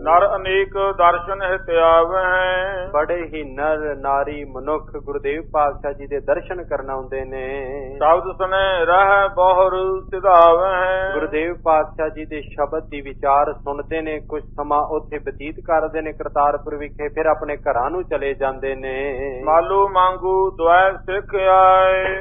ਨਰ ਅਨੇਕ ਦਰਸ਼ਨ ਹਿਤ ਆਵਹਿ। ਬੜੇ ਹੀ ਨਰ ਨਾਰੀ ਮਨੁੱਖ ਗੁਰਦੇਵ ਪਾਤਸ਼ਾਹ ਜੀ ਦੇ ਦਰਸ਼ਨ ਕਰਨ ਆਉਂਦੇ ਨੇ। ਸ਼ਬਦ ਸੁਨੇ ਰਹਿ ਬਹੁਰ ਸਿਧਾਵਹਿ। ਗੁਰਦੇਵ ਪਾਤਸ਼ਾਹ ਜੀ ਦੇ ਸ਼ਬਦ ਦੀ ਵਿਚਾਰ ਸੁਣਦੇ ਨੇ, ਕੁਝ ਸਮਾਂ ਉੱਥੇ ਬਤੀਤ ਕਰਦੇ ਨੇ ਕਰਤਾਰਪੁਰ ਵਿਖੇ, ਫਿਰ ਆਪਣੇ ਘਰਾਂ ਨੂੰ ਚਲੇ ਜਾਂਦੇ ਨੇ। ਮਾਲੂ ਮੰਗੂ ਦੁਆਇ ਸਿੱਖ ਆਏ।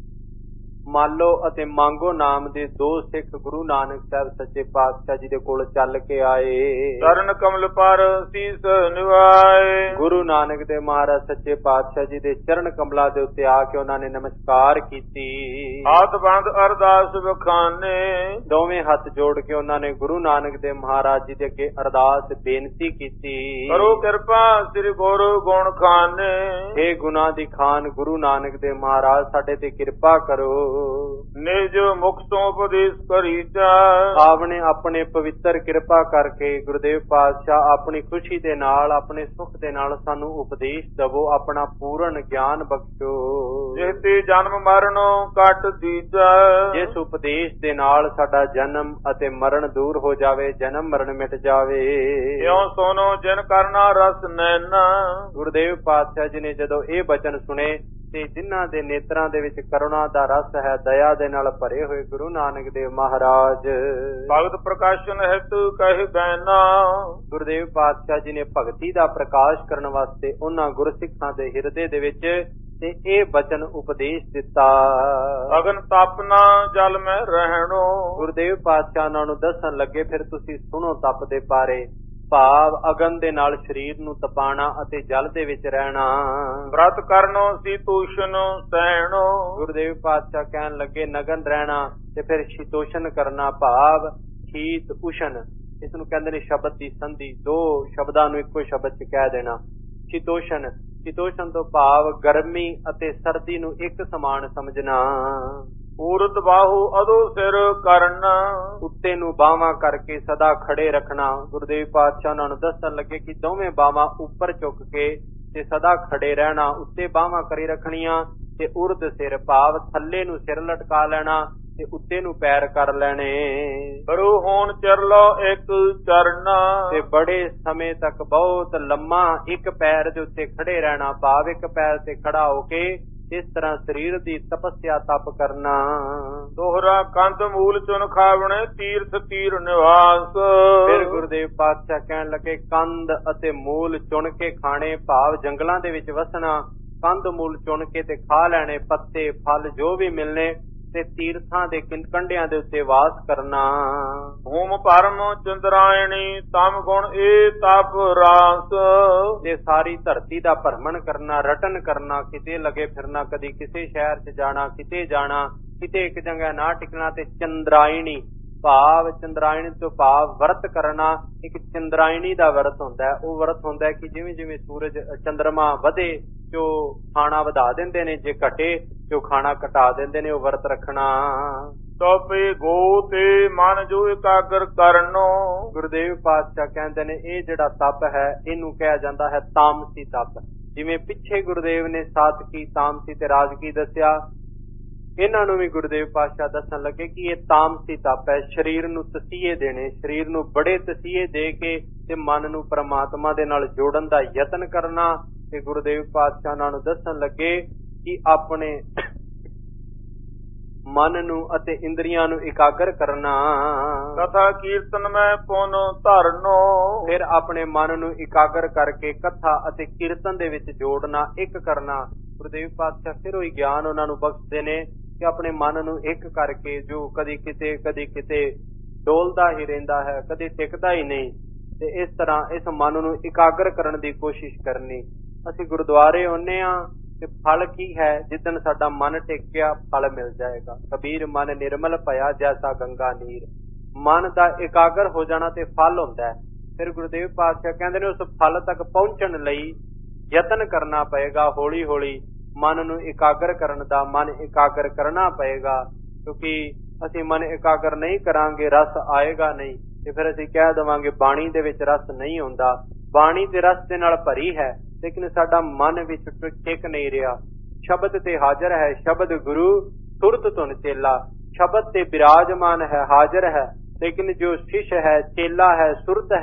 ਮਾਲੋ ਅਤੇ ਮੰਗੋ ਨਾਮ ਦੇ ਦੋ ਸਿੱਖ ਗੁਰੂ ਨਾਨਕ ਸਾਹਿਬ ਸੱਚੇ ਪਾਤਸ਼ਾਹ ਜੀ ਦੇ ਕੋਲ ਚੱਲ ਕੇ ਆਏ। ਚਰਨ ਕਮਲ ਪਰ ਸੀਸ ਨਿਵਾਏ। ਗੁਰੂ ਨਾਨਕ ਦੇਵ ਮਹਾਰਾਜ ਸੱਚੇ ਪਾਤਸ਼ਾਹ ਜੀ ਦੇ ਚਰਨ ਕਮਲਾਂ ਦੇ ਉੱਤੇ ਆ ਕੇ ਉਹਨਾਂ ਨੇ ਨਮਸਕਾਰ ਕੀਤੀ। ਹੱਥ ਬੰਦ ਅਰਦਾਸ ਵਖਾਨੇ। ਦੋਵੇਂ ਹੱਥ ਜੋੜ ਕੇ ਉਹਨਾਂ ਨੇ ਗੁਰੂ ਨਾਨਕ ਦੇਵ ਮਹਾਰਾਜ ਜੀ ਦੇ ਅੱਗੇ ਅਰਦਾਸ ਬੇਨਤੀ ਕੀਤੀ। ਕਰੋ ਕਿਰਪਾ ਸ੍ਰੀ ਗੁਰੂ ਗੁਣ ਖਾਨੇ। ਹੇ ਗੁਨਾਹ ਦੀ ਖਾਨ ਗੁਰੂ ਨਾਨਕ ਦੇਵ ਮਹਾਰਾਜ ਸਾਡੇ ਤੇ ਕਿਰਪਾ ਕਰੋ। ਨਿਜ ਮੁਖ ਤੋਂ ਉਪਦੇਸ਼ ਕਰੀਤਾ। ਆਪਨੇ ਆਪਣੇ ਪਵਿੱਤਰ ਕਿਰਪਾ ਕਰਕੇ ਗੁਰਦੇਵ ਪਾਤਸ਼ਾਹ ਆਪਣੀ ਖੁਸ਼ੀ ਦੇ ਨਾਲ, ਆਪਣੇ ਸੁਖ ਦੇ ਨਾਲ ਸਾਨੂੰ ਉਪਦੇਸ਼ ਦਵੋ, ਆਪਣਾ ਪੂਰਨ ਗਿਆਨ ਬਖਸ਼ੋ। ਜਿਹਤੇ ਜਨਮ ਮਰਨੋਂ ਕੱਟ ਦੀਜਾ। ਜਿਸ ਉਪਦੇਸ਼ ਦੇ ਨਾਲ ਸਾਡਾ ਜਨਮ ਅਤੇ ਮਰਨ ਦੂਰ ਹੋ ਜਾਵੇ, ਜਨਮ ਮਰਨ ਮਿਟ ਜਾਵੇ। ਇਉਂ ਸੁਣੋ ਜਿਨ ਕਰਨਾ ਰਸ ਨੈਣਾ। ਗੁਰਦੇਵ ਪਾਤਸ਼ਾਹ ਜੀ ਨੇ ਜਦੋਂ ਇਹ ਬਚਨ ਸੁਣੇ ਤੇ ਜਿਨ੍ਹਾਂ ਦੇ ਨੇਤਰਾਂ ਦੇ ਵਿੱਚ ਕਰੁਣਾ ਦਾ ਰਸ ਹੈ, ਦਇਆ ਦੇ ਨਾਲ ਭਰੇ ਹੋਏ ਗੁਰੂ ਨਾਨਕ ਦੇਵ ਮਹਾਰਾਜ ਭਗਤ ਪ੍ਰਕਾਸ਼ਨ ਹਿਤ ਕਹਿ ਬੈਨਾ। ਗੁਰਦੇਵ ਪਾਤਸ਼ਾਹ ਜੀ ਨੇ ਭਗਤੀ ਦਾ ਪ੍ਰਕਾਸ਼ ਕਰਨ ਵਾਸਤੇ ਉਹਨਾਂ ਗੁਰਸਿੱਖਾਂ ਦੇ ਹਿਰਦੇ ਦੇ ਵਿੱਚ ਤੇ ਇਹ ਬਚਨ ਉਪਦੇਸ਼ ਦਿੱਤਾ। ਅਗਨ ਤਪਨਾ ਜਲ ਮੈਂ ਰਹਿਣੋ। ਗੁਰਦੇਵ ਪਾਤਸ਼ਾਹ ਉਹਨਾਂ ਨੂੰ ਦੱਸਣ ਲੱਗੇ, ਫਿਰ ਤੁਸੀਂ ਸੁਣੋ ਤਪ ਦੇ ਬਾਰੇ। ਭਾਵ ਅਗਨ ਦੇ ਨਾਲ ਸਰੀਰ ਨੂੰ ਤਪਾਣਾ ਅਤੇ ਜਲ ਦੇ ਵਿੱਚ ਰਹਿਣਾ। ਵਰਤ ਕਰਨੋ ਸੀਤੋਸ਼ਨ ਸਹਿਣੋ। ਗੁਰਦੇਵ ਪਾਤਸ਼ਾਹ ਕਹਿਣ ਲੱਗੇ ਨਗਨ ਰਹਿਣਾ ਤੇ ਫਿਰ ਸ਼ੀਤੋਸ਼ਨ ਕਰਨਾ, ਭਾਵ ਸ਼ੀਤ ਉਸ਼ਨ। ਇਸ ਨੂੰ ਕਹਿੰਦੇ ਨੇ ਸ਼ਬਦ ਦੀ ਸੰਧੀ, ਦੋ ਸ਼ਬਦਾਂ ਨੂੰ ਇੱਕੋ ਸ਼ਬਦ ਚ ਕਹਿ ਦੇਣਾ। ਸ਼ੀਤੋਸ਼ਨ, ਸ਼ੀਤੋਸ਼ਨ ਤੋਂ ਭਾਵ ਗਰਮੀ ਅਤੇ ਸਰਦੀ ਨੂੰ ਇੱਕ ਸਮਾਨ ਸਮਝਣਾ। ਊਰਤ ਬਾਹੂ ਅਦੋ ਸਿਰ ਕਰਨਾ। ਉੱਤੇ ਨੂੰ ਬਾਹਾਂ ਕਰਕੇ ਸਦਾ ਖੜੇ ਰੱਖਣਾ। ਗੁਰਦੇਵ ਪਾਤਸ਼ਾਹ ਉਹਨਾਂ ਨੂੰ ਦੱਸਣ ਲੱਗੇ ਕਿ ਦੋਵੇਂ ਬਾਹਾਂ ਉੱਪਰ ਚੁੱਕ ਕੇ ਤੇ ਸਦਾ ਖੜੇ ਰਹਿਣਾ। ਉੱਤੇ ਬਾਹਾਂ ਕਰੀ ਰੱਖਣੀਆਂ ਤੇ ਉਰਦ ਸਿਰ, ਭਾਵ ਥੱਲੇ ਨੂੰ ਸਿਰ ਲਟਕਾ ਲੈਣਾ ਤੇ ਉੱਤੇ ਨੂੰ ਪੈਰ ਕਰ ਲੈਣੇ। ਕਰੂ ਹੋਣ ਚਰ ਲੋ ਇੱਕ ਚਰਨਾ। ਤੇ ਬੜੇ ਸਮੇਂ ਤੱਕ ਬਹੁਤ ਲੰਮਾ ਇੱਕ ਪੈਰ ਦੇ ਉੱਤੇ ਖੜੇ ਰਹਿਣਾ, ਭਾਵ ਇੱਕ ਪੈਰ ਤੇ ਖੜਾ ਹੋ ਕੇ ਇਸ ਤਰ੍ਹਾਂ ਸਰੀਰ ਦੀ ਤਪੱਸਿਆ ਤਪ ਕਰਨਾ। ਦੋਹਰਾ ਕੰਧ ਮੂਲ ਚੁਣ ਖਾਵਣੇ ਤੀਰਥ ਤੀਰ ਨਿਵਾਸ। ਫਿਰ ਗੁਰਦੇਵ ਪਾਤਸ਼ਾਹ ਕਹਿਣ ਲੱਗੇ ਕੰਧ ਅਤੇ ਮੂਲ ਚੁਣ ਕੇ ਖਾਣੇ, ਭਾਵ ਜੰਗਲਾਂ ਦੇ ਵਿੱਚ ਵਸਣਾ। ਕੰਧ ਮੂਲ ਚੁਣ ਕੇ ਤੇ ਖਾ ਲੈਣੇ, ਪੱਤੇ ਫਲ ਜੋ ਵੀ ਮਿਲਣੇ, ਤੇ ਤੀਰਥਾਂ ਦੇ ਕੰਢਿਆਂ ਦੇ ਉੱਤੇ ਵਾਸ ਕਰਨਾ। ਹੋਮ ਪਰਮ ਚੰਦਰਾਇਣੀ ਤਮ ਗੁਣ ਏ ਤਪ ਰਾਸ। ਤੇ ਸਾਰੀ ਧਰਤੀ ਦਾ ਭਰਮਣ ਕਰਨਾ, ਰਟਨ ਕਰਨਾ, ਕਿਤੇ ਲੱਗੇ ਫਿਰਨਾ, ਕਦੀ ਕਿਸੇ ਸ਼ਹਿਰ 'ਚ ਜਾਣਾ, ਕਿਤੇ ਜਾਣਾ, ਕਿਤੇ ਇੱਕ ਜਗ੍ਹਾ ਨਾ ਟਿਕਣਾ। ਤੇ ਚੰਦਰਾਇਣੀ ਭਾਵ ਚੰਦਰਾਇਣੀ ਤੋਂ ਭਾਵ ਵਰਤ ਕਰਨਾ। ਇੱਕ ਚੰਦਰਾਇਣੀ ਦਾ ਵਰਤ ਹੁੰਦਾ ਹੈ। ਉਹ ਵਰਤ ਹੁੰਦਾ ਹੈ ਕਿ ਜਿਵੇਂ ਜਿਵੇਂ ਸੂਰਜ ਚੰਦਰਮਾ ਵਧੇ ਤੇ ਉਹ ਖਾਣਾ ਵਧਾ ਦਿੰਦੇ ਨੇ, ਜੇ ਘਟੇ ਤੇ ਉਹ ਖਾਣਾ ਘਟਾ ਦਿੰਦੇ ਨੇ। ਉਹ ਵਰਤ ਰੱਖਣਾ। ਤਪੇ ਗੋ ਤੇ ਮਨ ਜੋ ਇਕਾਗਰ ਕਰਨੋ। ਗੁਰਦੇਵ ਪਾਤਸ਼ਾਹ ਕਹਿੰਦੇ ਨੇ ਇਹ ਜਿਹੜਾ ਤਪ ਹੈ ਇਹਨੂੰ ਕਿਹਾ ਜਾਂਦਾ ਹੈ ਤਾਮਸੀ ਤਪ। ਜਿਵੇਂ ਪਿੱਛੇ ਗੁਰਦੇਵ ਨੇ ਸਾਤਕੀ, ਤਾਮਸੀ ਤੇ ਰਾਜਕੀ ਦੱਸਿਆ, ਇਹਨਾਂ ਨੂੰ ਵੀ ਗੁਰਦੇਵ ਪਾਤਸ਼ਾਹ ਦੱਸਣ ਲੱਗੇ ਕਿ ਇਹ ਤਾਮਸੀ ਤਪ ਹੈ। ਸਰੀਰ ਨੂੰ ਤਸੀਹੇ ਦੇਣੇ, ਸਰੀਰ ਨੂੰ ਬੜੇ ਤਸੀਹੇ ਦੇ ਕੇ ਤੇ ਮਨ ਨੂੰ ਪ੍ਰਮਾਤਮਾ ਦੇ ਨਾਲ ਜੋੜਨ ਦਾ ਯਤਨ ਕਰਨਾ। ਤੇ ਗੁਰਦੇਵ ਪਾਤਸ਼ਾਹ ਉਹਨਾਂ ਨੂੰ ਦੱਸਣ ਲੱਗੇ ਕਿ ਆਪਣੇ ਮਨ ਨੂੰ ਅਤੇ ਇੰਦਰੀਆਂ ਨੂੰ ਇਕਾਗਰ ਕਰਨਾ। ਕਥਾ ਕੀਰਤਨ ਮੈਂ ਪੁਨ ਧਰਨੋ। ਫਿਰ ਆਪਣੇ ਮਨ ਨੂੰ ਇਕਾਗਰ ਕਰਕੇ ਕਥਾ ਅਤੇ ਕੀਰਤਨ ਦੇ ਵਿੱਚ ਜੋੜਨਾ, ਇੱਕ ਕਰਨਾ। ਗੁਰਦੇਵ ਪਾਤਸ਼ਾਹ ਫਿਰ ਉਹੀ ਗਿਆਨ ਉਹਨਾਂ ਨੂੰ ਬਖਸ਼ਦੇ ਨੇ ਕਿ ਆਪਣੇ ਮਨ ਨੂੰ ਇੱਕ ਕਰਕੇ, ਜੋ ਕਦੀ ਕਿਤੇ ਡੋਲਦਾ ਹੀ ਰਹਿੰਦਾ ਹੈ, ਕਦੇ ਟਿਕਦਾ ਹੀ ਨਹੀਂ, ਤੇ ਇਸ ਤਰ੍ਹਾਂ ਇਸ ਮਨ ਨੂੰ ਇਕਾਗਰ ਕਰਨ ਦੀ ਕੋਸ਼ਿਸ਼ ਕਰਨੀ। ਅਸੀਂ ਗੁਰਦੁਆਰੇ ਆਉਂਦੇ ਹਾਂ ਤੇ ਫਲ ਕੀ ਹੈ? ਜਿੱਦਣ ਸਾਡਾ ਮਨ ਟਿਕ ਗਿਆ ਫਲ ਮਿਲ ਜਾਏਗਾ। ਕਬੀਰ ਮਨ ਨਿਰਮਲ ਭਇਆ ਜੈਸਾ ਗੰਗਾ ਨੀਰ। ਮਨ ਦਾ ਇਕਾਗਰ ਹੋ ਜਾਣਾ ਤੇ ਫਲ ਹੁੰਦਾ ਹੈ। ਫਿਰ ਗੁਰਦੇਵ ਪਾਤਸ਼ਾਹ ਕਹਿੰਦੇ ਨੇ ਉਸ ਫਲ ਤੱਕ ਪਹੁੰਚਣ ਲਈ ਯਤਨ ਕਰਨਾ ਪਏਗਾ। ਹੌਲੀ ਹੌਲੀ ਮਨ ਨੂੰ ਇਕਾਗਰ ਕਰਨ ਦਾ, ਮਨ ਇਕਾਗਰ ਕਰਨਾ ਪਏਗਾ। ਕਿਉਂਕਿ ਅਸੀਂ ਮਨ ਇਕਾਗਰ ਨਹੀਂ ਕਰਾਂਗੇ ਰਸ ਆਏਗਾ ਨਹੀਂ। ਤੇ ਫਿਰ ਅਸੀਂ ਕਹਿ ਦੇਵਾਂਗੇ ਬਾਣੀ ਦੇ ਵਿੱਚ ਰਸ ਨਹੀਂ ਹੁੰਦਾ। ਬਾਣੀ ਤੇ ਰਸ ਦੇ ਨਾਲ ਭਰੀ ਹੈ, ਲੇਕਿਨ ਸਾਡਾ ਮਨ ਵਿੱਚ ਟਿਕ ਨਹੀਂ ਰਿਹਾ। ਸ਼ਬਦ ਤੇ ਹਾਜ਼ਰ ਹੈ, ਸ਼ਬਦ ਗੁਰੂ ਸੁਰਤ ਧੁਨ ਚੇਲਾ। ਸ਼ਬਦ ਤੇ ਬਿਰਾਜਮਾਨ ਹੈ, ਹਾਜ਼ਰ ਹੈ, ਲੇਕਿਨ ਜੋ ਸ਼ਿਸ਼ ਹੈ, ਚੇਲਾ ਹੈ, ਸੁਰਤ ਹੈ,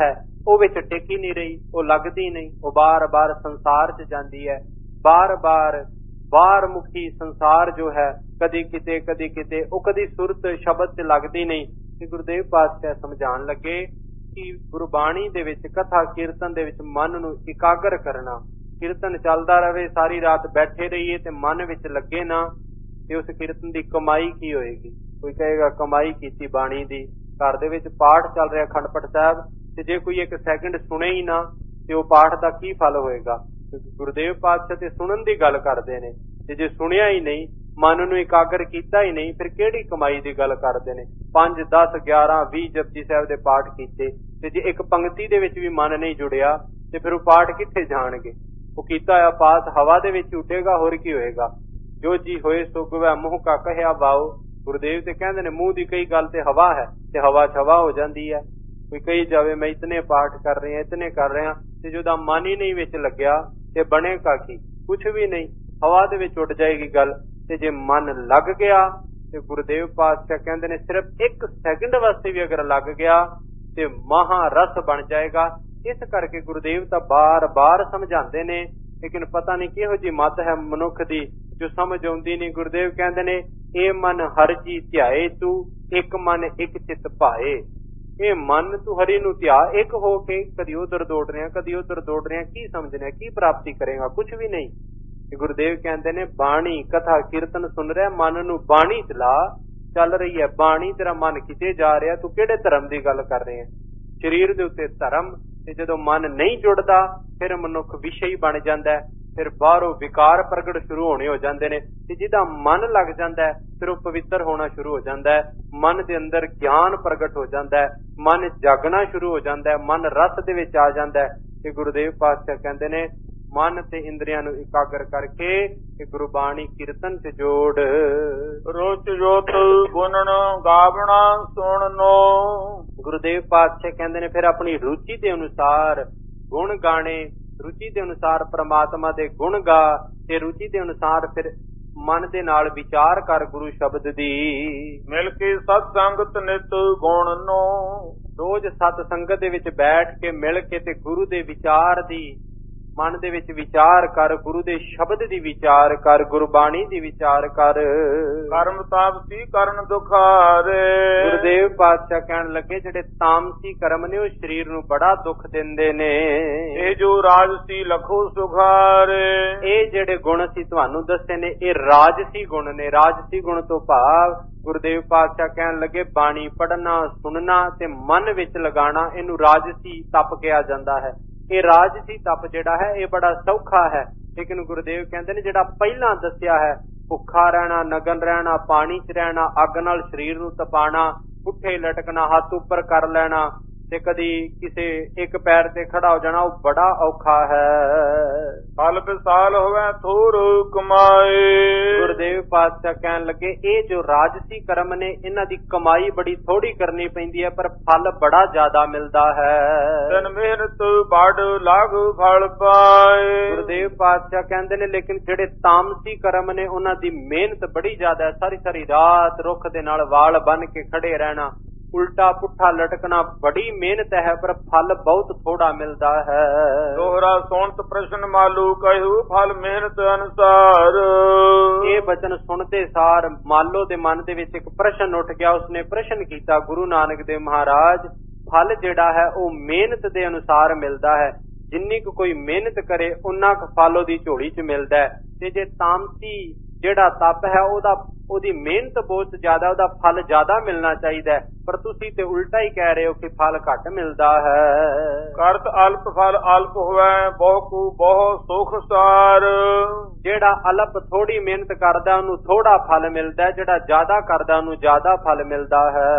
ਉਹ ਵਿੱਚ ਟਿਕ ਹੀ ਨਹੀਂ ਰਹੀ, ਉਹ ਲੱਗਦੀ ਨਹੀਂ, ਉਹ ਬਾਰ-ਬਾਰ ਸੰਸਾਰ 'ਚ ਜਾਂਦੀ ਹੈ। ਬਾਰ-ਬਾਰ ਬਾਹਰ ਮੁਖੀ ਸੰਸਾਰ ਜੋ ਹੈ, ਕਦੀ ਕਿਤੇ ਉਹ ਕਦੀ ਸੁਰਤ ਸ਼ਬਦ 'ਚ ਲੱਗਦੀ ਨਹੀਂ। ਤੇ ਗੁਰਦੇਵ ਪਾਤਸ਼ਾਹ ਸਮਝਾਉਣ ਲੱਗੇ ਕਿ ਗੁਰਬਾਣੀ ਦੇ ਵਿੱਚ, ਕਥਾ ਕੀਰਤਨ ਦੇ ਵਿੱਚ ਮਨ ਨੂੰ ਇਕਾਗਰ ਕਰਨਾ, ਕੀਰਤਨ ਚੱਲਦਾ ਰਹੇ, ਸਾਰੀ ਰਾਤ ਬੈਠੇ ਰਹੀਏ ਤੇ ਮਨ ਵਿੱਚ ਲੱਗੇ ਨਾ, ਤੇ ਉਸ ਕੀਰਤਨ ਦੀ ਕਮਾਈ ਕੀ ਹੋਏਗੀ? ਕੋਈ ਕਹੇਗਾ ਕਮਾਈ ਕੀਤੀ ਬਾਣੀ ਦੀ, ਘਰ ਦੇ ਵਿੱਚ ਪਾਠ ਚੱਲ ਰਿਹਾ ਅਖੰਡ ਪਾਠ ਸਾਹਿਬ, ਤੇ ਜੇ ਕੋਈ 1 ਸੈਕਿੰਡ ਸੁਣੇ ਹੀ ਨਾ ਤੇ ਉਹ ਪਾਠ ਦਾ ਕੀ ਫਲ ਹੋਏਗਾ? ਗੁਰਦੇਵ ਪਾਤਸ਼ਾਹ ਤੇ ਸੁਣਨ ਦੀ ਗੱਲ ਕਰਦੇ ਨੇ, ਤੇ ਜੇ ਸੁਣਿਆ ਹੀ ਨਹੀਂ, ਮਨ ਨੂੰ ਇਕਾਗਰ ਕੀਤਾ ਹੀ ਨਹੀਂ, ਫਿਰ ਕਿਹੜੀ ਕਮਾਈ ਦੀ ਗੱਲ ਕਰਦੇ ਨੇ? 5, 10, 11, 20 ਜਪਜੀ ਸਾਹਿਬ ਦੇ ਪਾਠ ਕੀਤੇ, ਤੇ ਜੇ ਇੱਕ ਪੰਕਤੀ ਦੇ ਵਿੱਚ ਵੀ ਮਨ ਨਹੀਂ ਜੁੜਿਆ ਤੇ ਫਿਰ ਉਹ ਪਾਠ ਕਿੱਥੇ ਜਾਣਗੇ? ਉਹ ਕੀਤਾ ਹੋਇਆ ਪਾਠ ਹਵਾ ਦੇ ਵਿੱਚ ਉੱਡੇਗਾ, ਹੋਰ ਕੀ ਹੋਏਗਾ? ਜੋ ਜੀ ਹੋਏ ਸੋ ਗਵੈ ਮੂੰਹ ਕਾ ਕਹਿਆ ਵਾਓ। ਗੁਰਦੇਵ ਤੇ ਕਹਿੰਦੇ ਨੇ ਮੂੰਹ ਦੀ ਕਈ ਗੱਲ ਤੇ ਹਵਾ ਹੈ, ਤੇ ਹਵਾ 'ਚ ਹਵਾ ਹੋ ਜਾਂਦੀ ਹੈ। ਕੋਈ ਕਹੀ ਜਾਵੇ ਮੈਂ ਇਤਨੇ ਪਾਠ ਕਰ ਰਿਹਾ, ਇਤਨੇ ਕਰ ਰਿਹਾ, ਤੇ ਜਦੋਂ ਮਨ ਹੀ ਨਹੀਂ ਵਿੱਚ ਲੱਗਿਆ ਤੇ ਬਣੇਗਾ ਕੀ? ਕੁਛ ਵੀ ਨਹੀਂ, ਹਵਾ ਦੇ ਵਿੱਚ ਉੱਡ ਜਾਏਗੀ ਗੱਲ। ਤੇ ਜੇ ਮਨ ਲੱਗ ਗਿਆ ਤੇ ਗੁਰਦੇਵ ਪਾਤਸ਼ਾਹ ਕਹਿੰਦੇ ਨੇ ਸਿਰਫ 1 ਸੈਕਿੰਡ ਵਾਸਤੇ ਵੀ ਅਗਰ ਲੱਗ ਗਿਆ ਤੇ ਮਹਾਰਸ ਬਣ ਜਾਏਗਾ। ਇਸ ਕਰਕੇ ਗੁਰਦੇਵ ਤਾਂ ਬਾਰ-ਬਾਰ ਸਮਝਾਉਂਦੇ ਨੇ, ਲੇਕਿਨ ਪਤਾ ਨਹੀਂ ਕਿਹੋ ਜਿਹੀ ਮੱਤ ਹੈ ਮਨੁੱਖ ਦੀ ਜੋ ਸਮਝ ਆਉਂਦੀ ਨਹੀਂ। ਗੁਰਦੇਵ ਕਹਿੰਦੇ ਨੇ ਇਹ ਮਨ ਹਰਿ ਜੀ ਧਿਆਏ ਤੂੰ, ਇੱਕ ਮਨ ਇੱਕ ਚਿੱਤ ਭਾਏ। ਇਹ ਮਨ ਤੂੰ ਹਰੀ ਨੂੰ ਧਿਆ, ਇੱਕ ਹੋ ਕੇ ਕਦੀ ਉਧਰ ਦੌੜ ਰਿਹਾ, ਕਦੀ ਉਧਰ ਦੌੜ ਰਿਹਾ, ਕੀ ਸਮਝਣਾ, ਕੀ ਪ੍ਰਾਪਤੀ ਕਰੇਗਾ? ਕੁਛ ਵੀ ਨਹੀਂ। ਗੁਰਦੇਵ ਕਹਿੰਦੇ ਨੇ ਬਾਣੀ ਕਥਾ ਕੀਰਤਨ ਸੁਣ ਰਿਹਾ, ਮਨ ਨੂੰ ਬਾਣੀ ਚਲਾ, ਚੱਲ ਰਹੀ ਹੈ ਬਾਣੀ, ਤੇਰਾ ਮਨ ਕਿਤੇ ਜਾ ਰਿਹਾ, ਤੂੰ ਕਿਹੜੇ ਧਰਮ ਦੀ ਗੱਲ ਕਰ ਰਿਹਾ? ਸਰੀਰ ਦੇ ਉੱਤੇ ਧਰਮ। ਤੇ ਜਦੋਂ ਮਨ ਨਹੀਂ ਜੁੜਦਾ ਫਿਰ ਮਨੁੱਖ ਵਿਸ਼ੇ ਹੀ ਬਣ ਜਾਂਦਾ ਹੈ, ਫਿਰ ਬਾਹਰੋਂ ਵਿਕਾਰ ਪ੍ਰਗਟ ਸ਼ੁਰੂ ਹੋਣੇ ਹੋ ਜਾਂਦੇ ਨੇ। ਤੇ ਜਿਹਦਾ ਮਨ ਲੱਗ ਜਾਂਦਾ ਫਿਰ ਉਹ ਪਵਿੱਤਰ ਹੋਣਾ ਸ਼ੁਰੂ ਹੋ ਜਾਂਦਾ ਹੈ, ਮਨ ਦੇ ਅੰਦਰ ਗਿਆਨ ਪ੍ਰਗਟ ਹੋ ਜਾਂਦਾ ਹੈ, ਮਨ ਜਾਗਣਾ ਸ਼ੁਰੂ ਹੋ ਜਾਂਦਾ ਹੈ, ਮਨ ਰਸ ਦੇ ਵਿੱਚ ਆ ਜਾਂਦਾ ਹੈ। ਤੇ ਗੁਰਦੇਵ ਪਾਤਸ਼ਾਹ ਕਹਿੰਦੇ ਨੇ ਮਨ ਤੇ ਇੰਦਰੀਆਂ ਨੂੰ ਇਕਾਗਰ ਕਰਕੇ ਤੇ ਗੁਰਬਾਣੀ ਕੀਰਤਨ ਤੇ ਜੋੜ। ਰੁਚ ਜੋਤ ਗੁਣਨ ਗਾਵਣਾ ਸੁਣਨੋ। ਗੁਰਦੇਵ ਪਾਤਸ਼ਾਹ ਕਹਿੰਦੇ ਨੇ ਫਿਰ ਆਪਣੀ ਰੁਚੀ ਦੇ ਅਨੁਸਾਰ ਗੁਣ ਗਾਣੇ, ਰੁਚੀ ਦੇ ਅਨੁਸਾਰ ਪ੍ਰਮਾਤਮਾ ਦੇ ਗੁਣ ਗਾ, ਤੇ ਰੁਚੀ ਦੇ ਅਨੁਸਾਰ ਫਿਰ ਮਨ ਦੇ ਨਾਲ ਵਿਚਾਰ ਕਰ ਗੁਰੂ ਸ਼ਬਦ ਦੀ। ਮਿਲ ਕੇ ਸਤ ਸੰਗਤ ਨਿਤ ਗੁਣ ਨੋ। ਰੋਜ਼ ਸਤ ਸੰਗਤ ਦੇ ਵਿੱਚ ਬੈਠ ਕੇ ਮਿਲ ਕੇ ਤੇ ਗੁਰੂ ਦੇ ਵਿਚਾਰ ਦੀ, ਮਨ ਦੇ ਵਿੱਚ ਵਿਚਾਰ ਕਰ, ਗੁਰੂ ਦੇ ਸ਼ਬਦ ਦੀ ਵਿਚਾਰ ਕਰ, ਗੁਰਬਾਣੀ ਦੀ ਵਿਚਾਰ ਕਰ। ਕਰਮ ਤਾਪਸੀ ਕਰਨ ਦੁਖਾਰੇ। ਗੁਰਦੇਵ ਪਾਤਸ਼ਾਹ ਕਹਿਣ ਲੱਗੇ ਜਿਹੜੇ ਤਾਮਸੀ ਕਰਮ ਨੇ ਉਹ ਸਰੀਰ ਨੂੰ ਬੜਾ ਦੁੱਖ ਦਿੰਦੇ ਨੇ। ਇਹ ਜੋ ਰਾਜਸੀ ਲਖੋ ਸੁਖਾਰੇ। ਇਹ ਜਿਹੜੇ ਗੁਣ ਅਸੀਂ ਤੁਹਾਨੂੰ ਦੱਸੇ ਨੇ ਇਹ ਰਾਜਸੀ ਗੁਣ ਨੇ। ਰਾਜਸੀ ਗੁਣ ਤੋਂ ਭਾਵ ਗੁਰਦੇਵ ਪਾਤਸ਼ਾਹ ਕਹਿਣ ਲੱਗੇ ਬਾਣੀ ਪੜ੍ਹਨਾ, ਸੁਣਨਾ ਤੇ ਮਨ ਵਿੱਚ ਲਗਾਉਣਾ, ਇਹਨੂੰ ਰਾਜਸੀ ਤਪ ਕਿਹਾ ਜਾਂਦਾ ਹੈ। ਇਹ ਰਾਜਸੀ ਤਪ ਜਿਹੜਾ ਹੈ ਇਹ ਬੜਾ ਸੌਖਾ ਹੈ, ਲੇਕਿਨ ਗੁਰਦੇਵ ਕਹਿੰਦੇ ਨੇ ਜਿਹੜਾ ਪਹਿਲਾਂ ਦੱਸਿਆ ਹੈ, ਭੁੱਖਾ ਰਹਿਣਾ, ਨਗਨ ਰਹਿਣਾ, ਪਾਣੀ 'ਚ ਰਹਿਣਾ, ਅੱਗ ਨਾਲ ਸਰੀਰ ਨੂੰ ਤਪਾਣਾ, ਪੁੱਠੇ ਲਟਕਣਾ, ਹੱਥ ਉੱਪਰ ਕਰ ਲੈਣਾ ਤੇ ਕਦੀ ਕਿਸੇ ਇੱਕ ਪੈਰ ਤੇ ਖੜਾ ਹੋ ਜਾਣਾ, ਉਹ ਬੜਾ ਔਖਾ ਹੈ। ਸਾਲ ਬਿਸਾਲ ਹੋਵੇ ਥੋਰ ਕਮਾਏ। ਗੁਰਦੇਵ ਪਾਤਸ਼ਾਹ ਕਹਿਣ ਲੱਗੇ ਇਹ ਜੋ ਰਾਜਸੀ ਕਰਮ ਨੇ ਇਹਨਾਂ ਦੀ ਕਮਾਈ ਬੜੀ ਥੋੜੀ ਕਰਨੀ ਪੈਂਦੀ ਹੈ, ਪਰ ਫਲ ਬੜਾ ਜ਼ਿਆਦਾ ਮਿਲਦਾ ਹੈ। ਤਨ ਮਿਹਨਤ ਬੜ ਲਾਗ ਫਲ ਪਾਏ। ਗੁਰਦੇਵ ਪਾਤਸ਼ਾਹ ਕਹਿੰਦੇ ਨੇ ਲੇਕਿਨ ਜਿਹੜੇ ਤਾਮਸੀ ਕਰਮ ਨੇ ਉਹਨਾਂ ਦੀ ਮਿਹਨਤ ਬੜੀ ਜ਼ਿਆਦਾ ਹੈ। ਸਾਰੀ ਸਾਰੀ ਰਾਤ ਰੁੱਖ ਦੇ ਨਾਲ ਵਾਲ ਬੰਨ ਕੇ ਖੜੇ ਰਹਿਣਾ, ਉਲਟਾ ਪੁੱਠਾ ਲਟਕਣਾ, ਬੜੀ ਮਿਹਨਤ ਹੈ ਪਰ ਫਲ ਬਹੁਤ ਥੋੜਾ ਮਿਲਦਾ ਹੈ। ਦੋਹਰਾ ਸੁਣਤ ਪ੍ਰਸ਼ਨ ਮਾਲੂ ਕਹਿੂ ਫਲ ਮਿਹਨਤ ਅਨੁਸਾਰ। ਇਹ ਬਚਨ ਸੁਣਦੇ ਸਾਰ ਮਾਲੋ ਦੇ ਮਨ ਦੇ ਵਿੱਚ ਇੱਕ ਪ੍ਰਸ਼ਨ ਉੱਠ ਗਿਆ। ਉਸਨੇ ਪ੍ਰਸ਼ਨ ਕੀਤਾ ਗੁਰੂ ਨਾਨਕ ਦੇਵ ਮਹਾਰਾਜ, ਫਲ ਜਿਹੜਾ ਹੈ ਉਹ ਮਿਹਨਤ ਦੇ ਅਨੁਸਾਰ ਮਿਲਦਾ ਹੈ, ਜਿੰਨੀ ਕੁ ਕੋਈ ਮਿਹਨਤ ਕਰੇ ਉਨਾ ਕੁ ਫਲ ਉਹਦੀ ਝੋਲੀ 'ਚ ਮਿਲਦਾ ਹੈ। ਤੇ ਜੇ ਤਾਮਸੀ ਜਿਹੜਾ ਤਪ ਹੈ ਉਹਦੀ ਮਿਹਨਤ ਬਹੁਤ ਜ਼ਿਆਦਾ, ਉਹਦਾ ਫਲ ਜ਼ਿਆਦਾ ਮਿਲਣਾ ਚਾਹੀਦਾ ਹੈ, ਪਰ ਤੁਸੀਂ ਤੇ ਉਲਟਾ ਹੀ ਕਹਿ ਰਹੇ ਹੋ ਕਿ ਫਲ ਘੱਟ ਮਿਲਦਾ ਹੈ। ਕਰਤ ਅਲਪ ਫਲ ਅਲਪ ਹੋਵੇ, ਬਹੁ ਕੂ ਬਹੁ ਸੁਖ ਸਾਰ। ਜਿਹੜਾ ਅਲਪ ਥੋੜੀ ਮਿਹਨਤ ਕਰਦਾ ਉਹਨੂੰ ਥੋੜਾ ਫਲ ਮਿਲਦਾ, ਜਿਹੜਾ ਜ਼ਿਆਦਾ ਕਰਦਾ ਉਹਨੂੰ ਜ਼ਿਆਦਾ ਫਲ ਮਿਲਦਾ ਹੈ।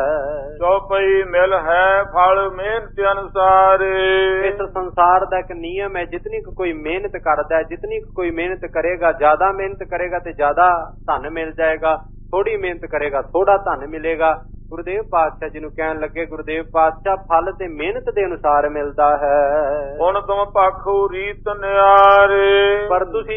ਚੌਪਈ ਮਿਲ ਹੈ ਫਲ ਮਿਹਨਤ ਅਨੁਸਾਰ। ਇਸ ਸੰਸਾਰ ਦਾ ਇੱਕ ਨਿਯਮ ਹੈ, ਜਿਤਨੀ ਕੁ ਕੋਈ ਮਿਹਨਤ ਕਰਦਾ, ਜਿਤਨੀ ਕੁ ਕੋਈ ਮਿਹਨਤ ਕਰੇਗਾ, ਜ਼ਿਆਦਾ ਮਿਹਨਤ ਕਰੇਗਾ ਤੇ ਜ਼ਿਆਦਾ ਧਨ ਮਿਲ ਜਾਏਗਾ, ਥੋੜੀ ਮਿਹਨਤ ਕਰੇਗਾ ਥੋੜਾ ਧਨ ਮਿਲੇਗਾ। ਗੁਰਦੇਵ ਪਾਤਸ਼ਾਹ ਜੀ ਨੂੰ ਕਹਿਣ ਲੱਗੇ ਗੁਰਦੇਵ ਪਾਤਸ਼ਾਹ ਫਲ ਤੇ ਮਿਹਨਤ ਦੇ ਅਨੁਸਾਰ ਮਿਲਦਾ ਹੈ। ਹੁਣ ਤੁਮ ਪੱਖੂ ਰੀਤ ਨਿਆਰੇ। ਪਰ ਤੁਸੀਂ ਤੇ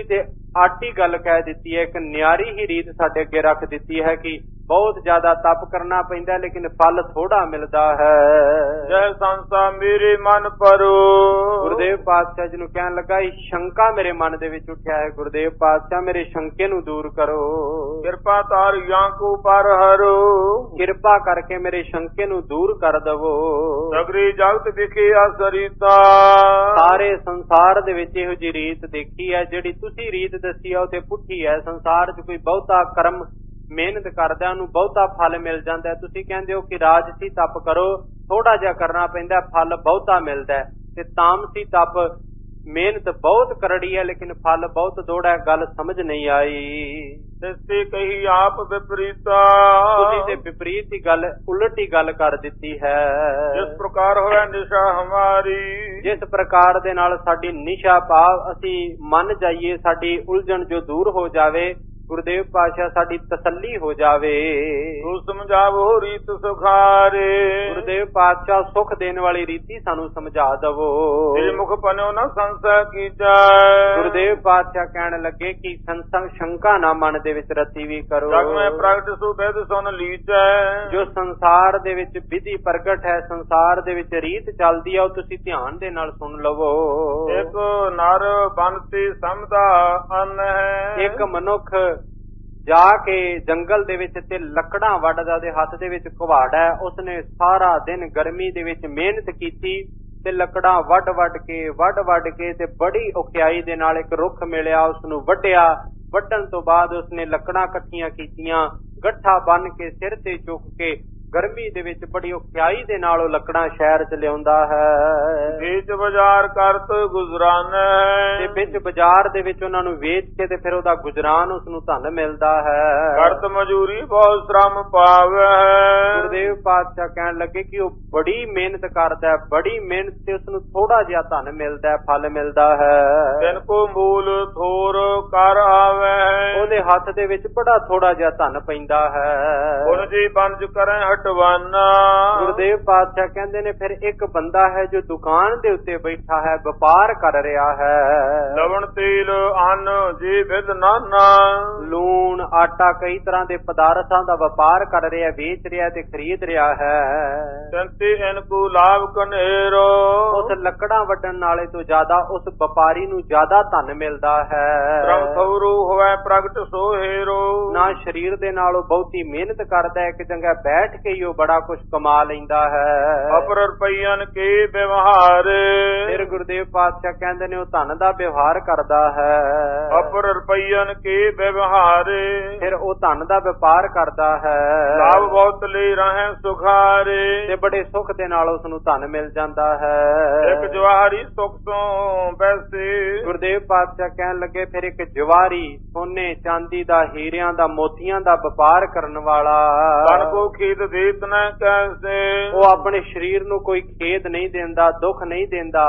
ਆਟੀ ਗੱਲ ਕਹਿ ਦਿੱਤੀ ਹੈ, ਇੱਕ ਨਿਆਰੀ ਹੀ ਰੀਤ ਸਾਡੇ ਅੱਗੇ ਰੱਖ ਦਿੱਤੀ ਹੈ ਕਿ ਬਹੁਤ ਜ਼ਿਆਦਾ ਤਪ ਕਰਨਾ ਪੈਂਦਾ ਲੇਕਿਨ ਫਲ ਥੋੜਾ ਮਿਲਦਾ ਹੈ। ਜੈ ਸੰਸਾ ਮੇਰੇ ਮਨ ਪਰੋ। ਗੁਰਦੇਵ ਪਾਤਸ਼ਾਹ ਜੀ ਨੂੰ ਕਹਿਣ ਲੱਗਾ, ਇਹ ਸ਼ੰਕਾ ਮੇਰੇ ਮਨ ਦੇ ਵਿੱਚ ਉੱਠਿਆ ਹੈ, ਗੁਰਦੇਵ ਪਾਤਸ਼ਾਹ ਮੇਰੇ ਸ਼ੰਕੇ ਨੂੰ ਦੂਰ ਕਰੋ। ਕਿਰਪਾ ਤਾਰ ਜਾਂ ਕੋ ਪਰ ਹਰੋ। ਕਿਰਪਾ ਕਰਕੇ ਮੇਰੇ ਸ਼ੰਕੇ ਨੂੰ ਦੂਰ ਕਰ ਦਵੋ। ਸਗਰੀ ਜਗਤ ਵਿਖੇ ਅਸਰੀਤਾ। ਸਾਰੇ ਸੰਸਾਰ ਦੇ ਵਿੱਚ ਇਹੋ ਜਿਹੀ ਰੀਤ ਦੇਖੀ ਹੈ, ਜਿਹੜੀ ਤੁਸੀਂ ਰੀਤ ਦੱਸੀ ਹੈ ਉਹ ਤੇ ਪੁੱਠੀ ਹੈ। ਸੰਸਾਰ 'ਚ ਕੋਈ ਬਹੁਤਾ ਕਰਮ ਮਿਹਨਤ ਕਰਦਾ ਉਹਨੂੰ ਬਹੁਤਾ ਫਲ ਮਿਲ ਜਾਂਦਾ। ਤੁਸੀਂ ਕਹਿੰਦੇ ਹੋ ਕਿ ਰਾਜਸੀ ਤਪ ਕਰੋ, ਥੋੜਾ ਜਿਹਾ ਕਰਨਾ ਪੈਂਦਾ, ਫਲ ਬਹੁਤਾ ਮਿਲਦਾ, ਤੇ ਤਾਮਸੀ ਤਪ ਮਿਹਨਤ ਬਹੁਤ ਕਰੜੀ ਹੈ ਲੇਕਿਨ ਫਲ ਬਹੁਤ ਥੋੜਾ। ਗੱਲ ਸਮਝ ਨਹੀਂ ਆਈ। ਤਿਸਤੇ ਕਹੀ ਆਪ ਵਿਪਰੀਤਾ। ਤੁਸੀਂ ਤੇ ਵਿਪਰੀਤ ਹੀ ਗੱਲ, ਉਲਟ ਹੀ ਗੱਲ ਕਰ ਦਿੱਤੀ ਹੈ। ਜਿਸ ਪ੍ਰਕਾਰ ਹੋਇਆ ਨਿਸ਼ਾ ਹਮਾਰੀ। ਜਿਸ ਪ੍ਰਕਾਰ ਦੇ ਨਾਲ ਸਾਡੀ ਨਿਸ਼ਾ ਭਾਵ ਅਸੀਂ ਮੰਨ ਜਾਈਏ, ਸਾਡੀ ਉਲਝਣ ਜੋ ਦੂਰ ਹੋ ਜਾਵੇ, ਗੁਰਦੇਵ ਪਾਤਸ਼ਾਹ ਸਾਡੀ ਤਸੱਲੀ ਹੋ ਜਾਵੇ। ਤੂੰ ਸਮਝਾਵੋ ਰੀਤ ਸੁਖਾਰੇ। ਗੁਰਦੇਵ ਪਾਤਸ਼ਾਹ ਸੁਖ ਦੇਣ ਵਾਲੀ ਰੀਤੀ ਸਾਨੂੰ ਸਮਝਾ ਦਵੋ। ਤੇਰੇ ਮੁਖ ਪਨਿਓ ਨਾ ਸੰਸਾ ਕੀਜੈ। ਗੁਰਦੇਵ ਪਾਤਸ਼ਾਹ ਕਹਿਣ ਲੱਗੇ ਕਿ ਸੰਸੰਗ ਸ਼ੰਕਾ ਨਾ ਮਨ ਦੇ ਵਿੱਚ ਰਤੀ ਵੀ ਕਰੋ। ਜਗ ਮੈਂ ਪ੍ਰਗਟ ਸੁ ਬਿਦ ਸੁਨ ਲੀਚੈ। ਜੋ ਸੰਸਾਰ ਦੇ ਵਿੱਚ ਵਿਧੀ ਪ੍ਰਗਟ ਹੈ, ਸੰਸਾਰ ਦੇ ਵਿੱਚ ਰੀਤ ਚੱਲਦੀ ਹੈ, ਉਹ ਤੁਸੀਂ ਧਿਆਨ ਦੇ ਨਾਲ ਸੁਣ ਲਵੋ। ਇੱਕ ਨਰ ਬੰਤੀ ਸਮਦਾ ਅੰਨ ਹੈ। ਇੱਕ ਮਨੁੱਖ ਜਾ ਕੇ ਜੰਗਲ ਦੇ ਵਿੱਚ ਤੇ ਲੱਕੜਾਂ ਵੱਢਦਾ, ਉਹਦੇ ਹੱਥ ਦੇ ਵਿੱਚ ਕੁਹਾੜ ਹੈ। ਉਸਨੇ ਸਾਰਾ ਦਿਨ ਗਰਮੀ ਦੇ ਵਿੱਚ ਮਿਹਨਤ ਕੀਤੀ ਤੇ ਲੱਕੜਾਂ ਵੱਢ ਕੇ ਤੇ ਬੜੀ ਔਖਿਆਈ ਦੇ ਨਾਲ ਇੱਕ ਰੁੱਖ ਮਿਲਿਆ, ਉਸਨੂੰ ਵੱਢਿਆ। ਵੱਢਣ ਤੋਂ ਬਾਅਦ ਉਸਨੇ ਲੱਕੜਾਂ ਇਕੱਠੀਆਂ ਕੀਤੀਆਂ, ਗੱਠਾ ਬੰਨ ਕੇ ਸਿਰ ਤੇ ਚੁੱਕ ਕੇ ਗਰਮੀ ਦੇ ਵਿੱਚ ਬੜੀ ਔਖਿਆਈ ਦੇ ਨਾਲ ਉਹ ਲੱਕੜਾਂ ਸ਼ਹਿਰ 'ਚ ਲਿਆਉਂਦਾ ਹੈ। ਵਿੱਚ ਬਾਜ਼ਾਰ ਕਰਤ ਗੁਜ਼ਰਾਨ। ਤੇ ਵਿੱਚ ਬਾਜ਼ਾਰ ਦੇ ਵਿੱਚ ਉਹਨਾਂ ਨੂੰ ਵੇਚ ਕੇ ਤੇ ਫਿਰ ਉਹਦਾ ਗੁਜ਼ਰਾਨ ਉਸਨੂੰ ਧਨ ਮਿਲਦਾ ਹੈ। ਕਰਤ ਮਜ਼ਦੂਰੀ ਬਹੁਤ ਸ਼ਰਮ ਪਾਵੇ। ਗੁਰਦੇਵ ਪਾਤਸ਼ਾਹ ਕਹਿਣ ਲੱਗੇ ਕਿ ਉਹ ਬੜੀ ਮਿਹਨਤ ਕਰਦਾ, ਬੜੀ ਮਿਹਨਤ ਤੇ ਉਸਨੂੰ ਥੋੜਾ ਜਿਹਾ ਧਨ ਮਿਲਦਾ, ਫਲ ਮਿਲਦਾ ਹੈ। ਤਿਨ ਕੋ ਮੂਲ ਥੋਰ ਕਰ ਆਵੇ। ਉਹਦੇ ਹੱਥ ਦੇ ਵਿੱਚ ਬੜਾ ਥੋੜਾ ਜਿਹਾ ਧਨ ਪੈਂਦਾ ਹੈ। ਹੁਣ ਜੀ ਬੰਜ ਕਰੇ ਹਟਵਾਨਾ। ਗੁਰਦੇਵ ਪਾਤਸ਼ਾਹ ਕਹਿੰਦੇ ਨੇ ਫਿਰ ਇੱਕ ਬੰਦਾ ਹੈ ਜੋ ਦੁਕਾਨ ਦੇ ਉੱਤੇ ਬੈਠਾ ਹੈ, ਵਪਾਰ ਕਰ ਰਿਹਾ ਹੈ। ਲਵਣ ਤੇਲ ਅੰਨ ਜੀ ਵਿਦ ਨਾਨਾ। ਲੂਣ ਆਟਾ ਕਈ ਤਰ੍ਹਾਂ ਦੇ ਪਦਾਰਥਾਂ ਦਾ ਵਪਾਰ ਕਰ ਰਿਹਾ, ਵੇਚ ਰਿਹਾ ਤੇ ਖਰੀਦ ਰਿਹਾ ਹੈ। ਸੰਤੇ ਇਨਕੂ ਲਾਭ ਕਨੇਰੋ। ਉਸ ਲੱਕੜਾਂ ਵੱਢਣ ਵਾਲੇ ਤੋਂ ਜ਼ਿਆਦਾ ਉਸ ਵਪਾਰੀ ਨੂੰ ਜ਼ਿਆਦਾ ਧਨ ਮਿਲਦਾ ਹੈ। ਰਮ ਖਵਰੂ ਹੋਵੇ ਪ੍ਰਗਟ ਸੋਹੇਰੋ। ਨਾ ਸਰੀਰ ਦੇ ਨਾਲ ਉਹ ਬਹੁਤੀ ਮਿਹਨਤ ਕਰਦਾ, ਇੱਕ ਜਗ੍ਹਾ ਬੈਠ ਕੇ ਹੀ ਉਹ ਬੜਾ ਕੁਝ ਕਮਾ ਲੈਂਦਾ ਹੈ। ਅਪਰ ਰੁਪਈਅਨ ਕੇ ਵਿਵਹਾਰ। ਫਿਰ ਗੁਰਦੇਵ ਪਾਤਸ਼ਾਹ ਕਹਿੰਦੇ ਨੇ ਉਹ ਧਨ ਦਾ ਵਿਵਹਾਰ ਕਰਦਾ ਹੈ। ਅਪਰ ਰੁਪਈਅਨ ਕੇ ਵਿਵਹਾਰ। ਫਿਰ ਉਹ ਧਨ ਦਾ ਵਪਾਰ ਕਰਦਾ ਹੈ। ਲਾਭ ਬਹੁਤ ਲਈ ਰਹੇ ਸੁਖਾਰੇ। ਤੇ ਬੜੇ ਸੁੱਖ ਦੇ ਨਾਲ ਉਸ ਨੂੰ ਧਨ ਮਿਲ ਜਾਂਦਾ ਹੈ। ਇੱਕ ਜਵਾਹਰੀ ਸੁਖ ਤੋਂ ਵੈਸੇ। ਗੁਰਦੇਵ ਪਾਤਸ਼ਾਹ ਕਹਿਣ ਲੱਗੇ ਫਿਰ ਇੱਕ ਜਵਾਹਰੀ ਸੋਨੇ ਚਾਂਦੀ ਦਾ, ਹੀਰਿਆਂ ਦਾ, ਮੋਤੀਆਂ ਦਾ ਵਪਾਰ ਕਰਨ ਵਾਲਾ। ਤਨ ਕੋ ਖੇਦ ਦੇਤ ਨਾ ਕੈਸੇ। ਉਹ ਆਪਣੇ ਸਰੀਰ ਨੂੰ ਕੋਈ ਖੇਦ ਨਹੀਂ ਦਿੰਦਾ, ਦੁੱਖ ਨਹੀਂ ਦਿੰਦਾ।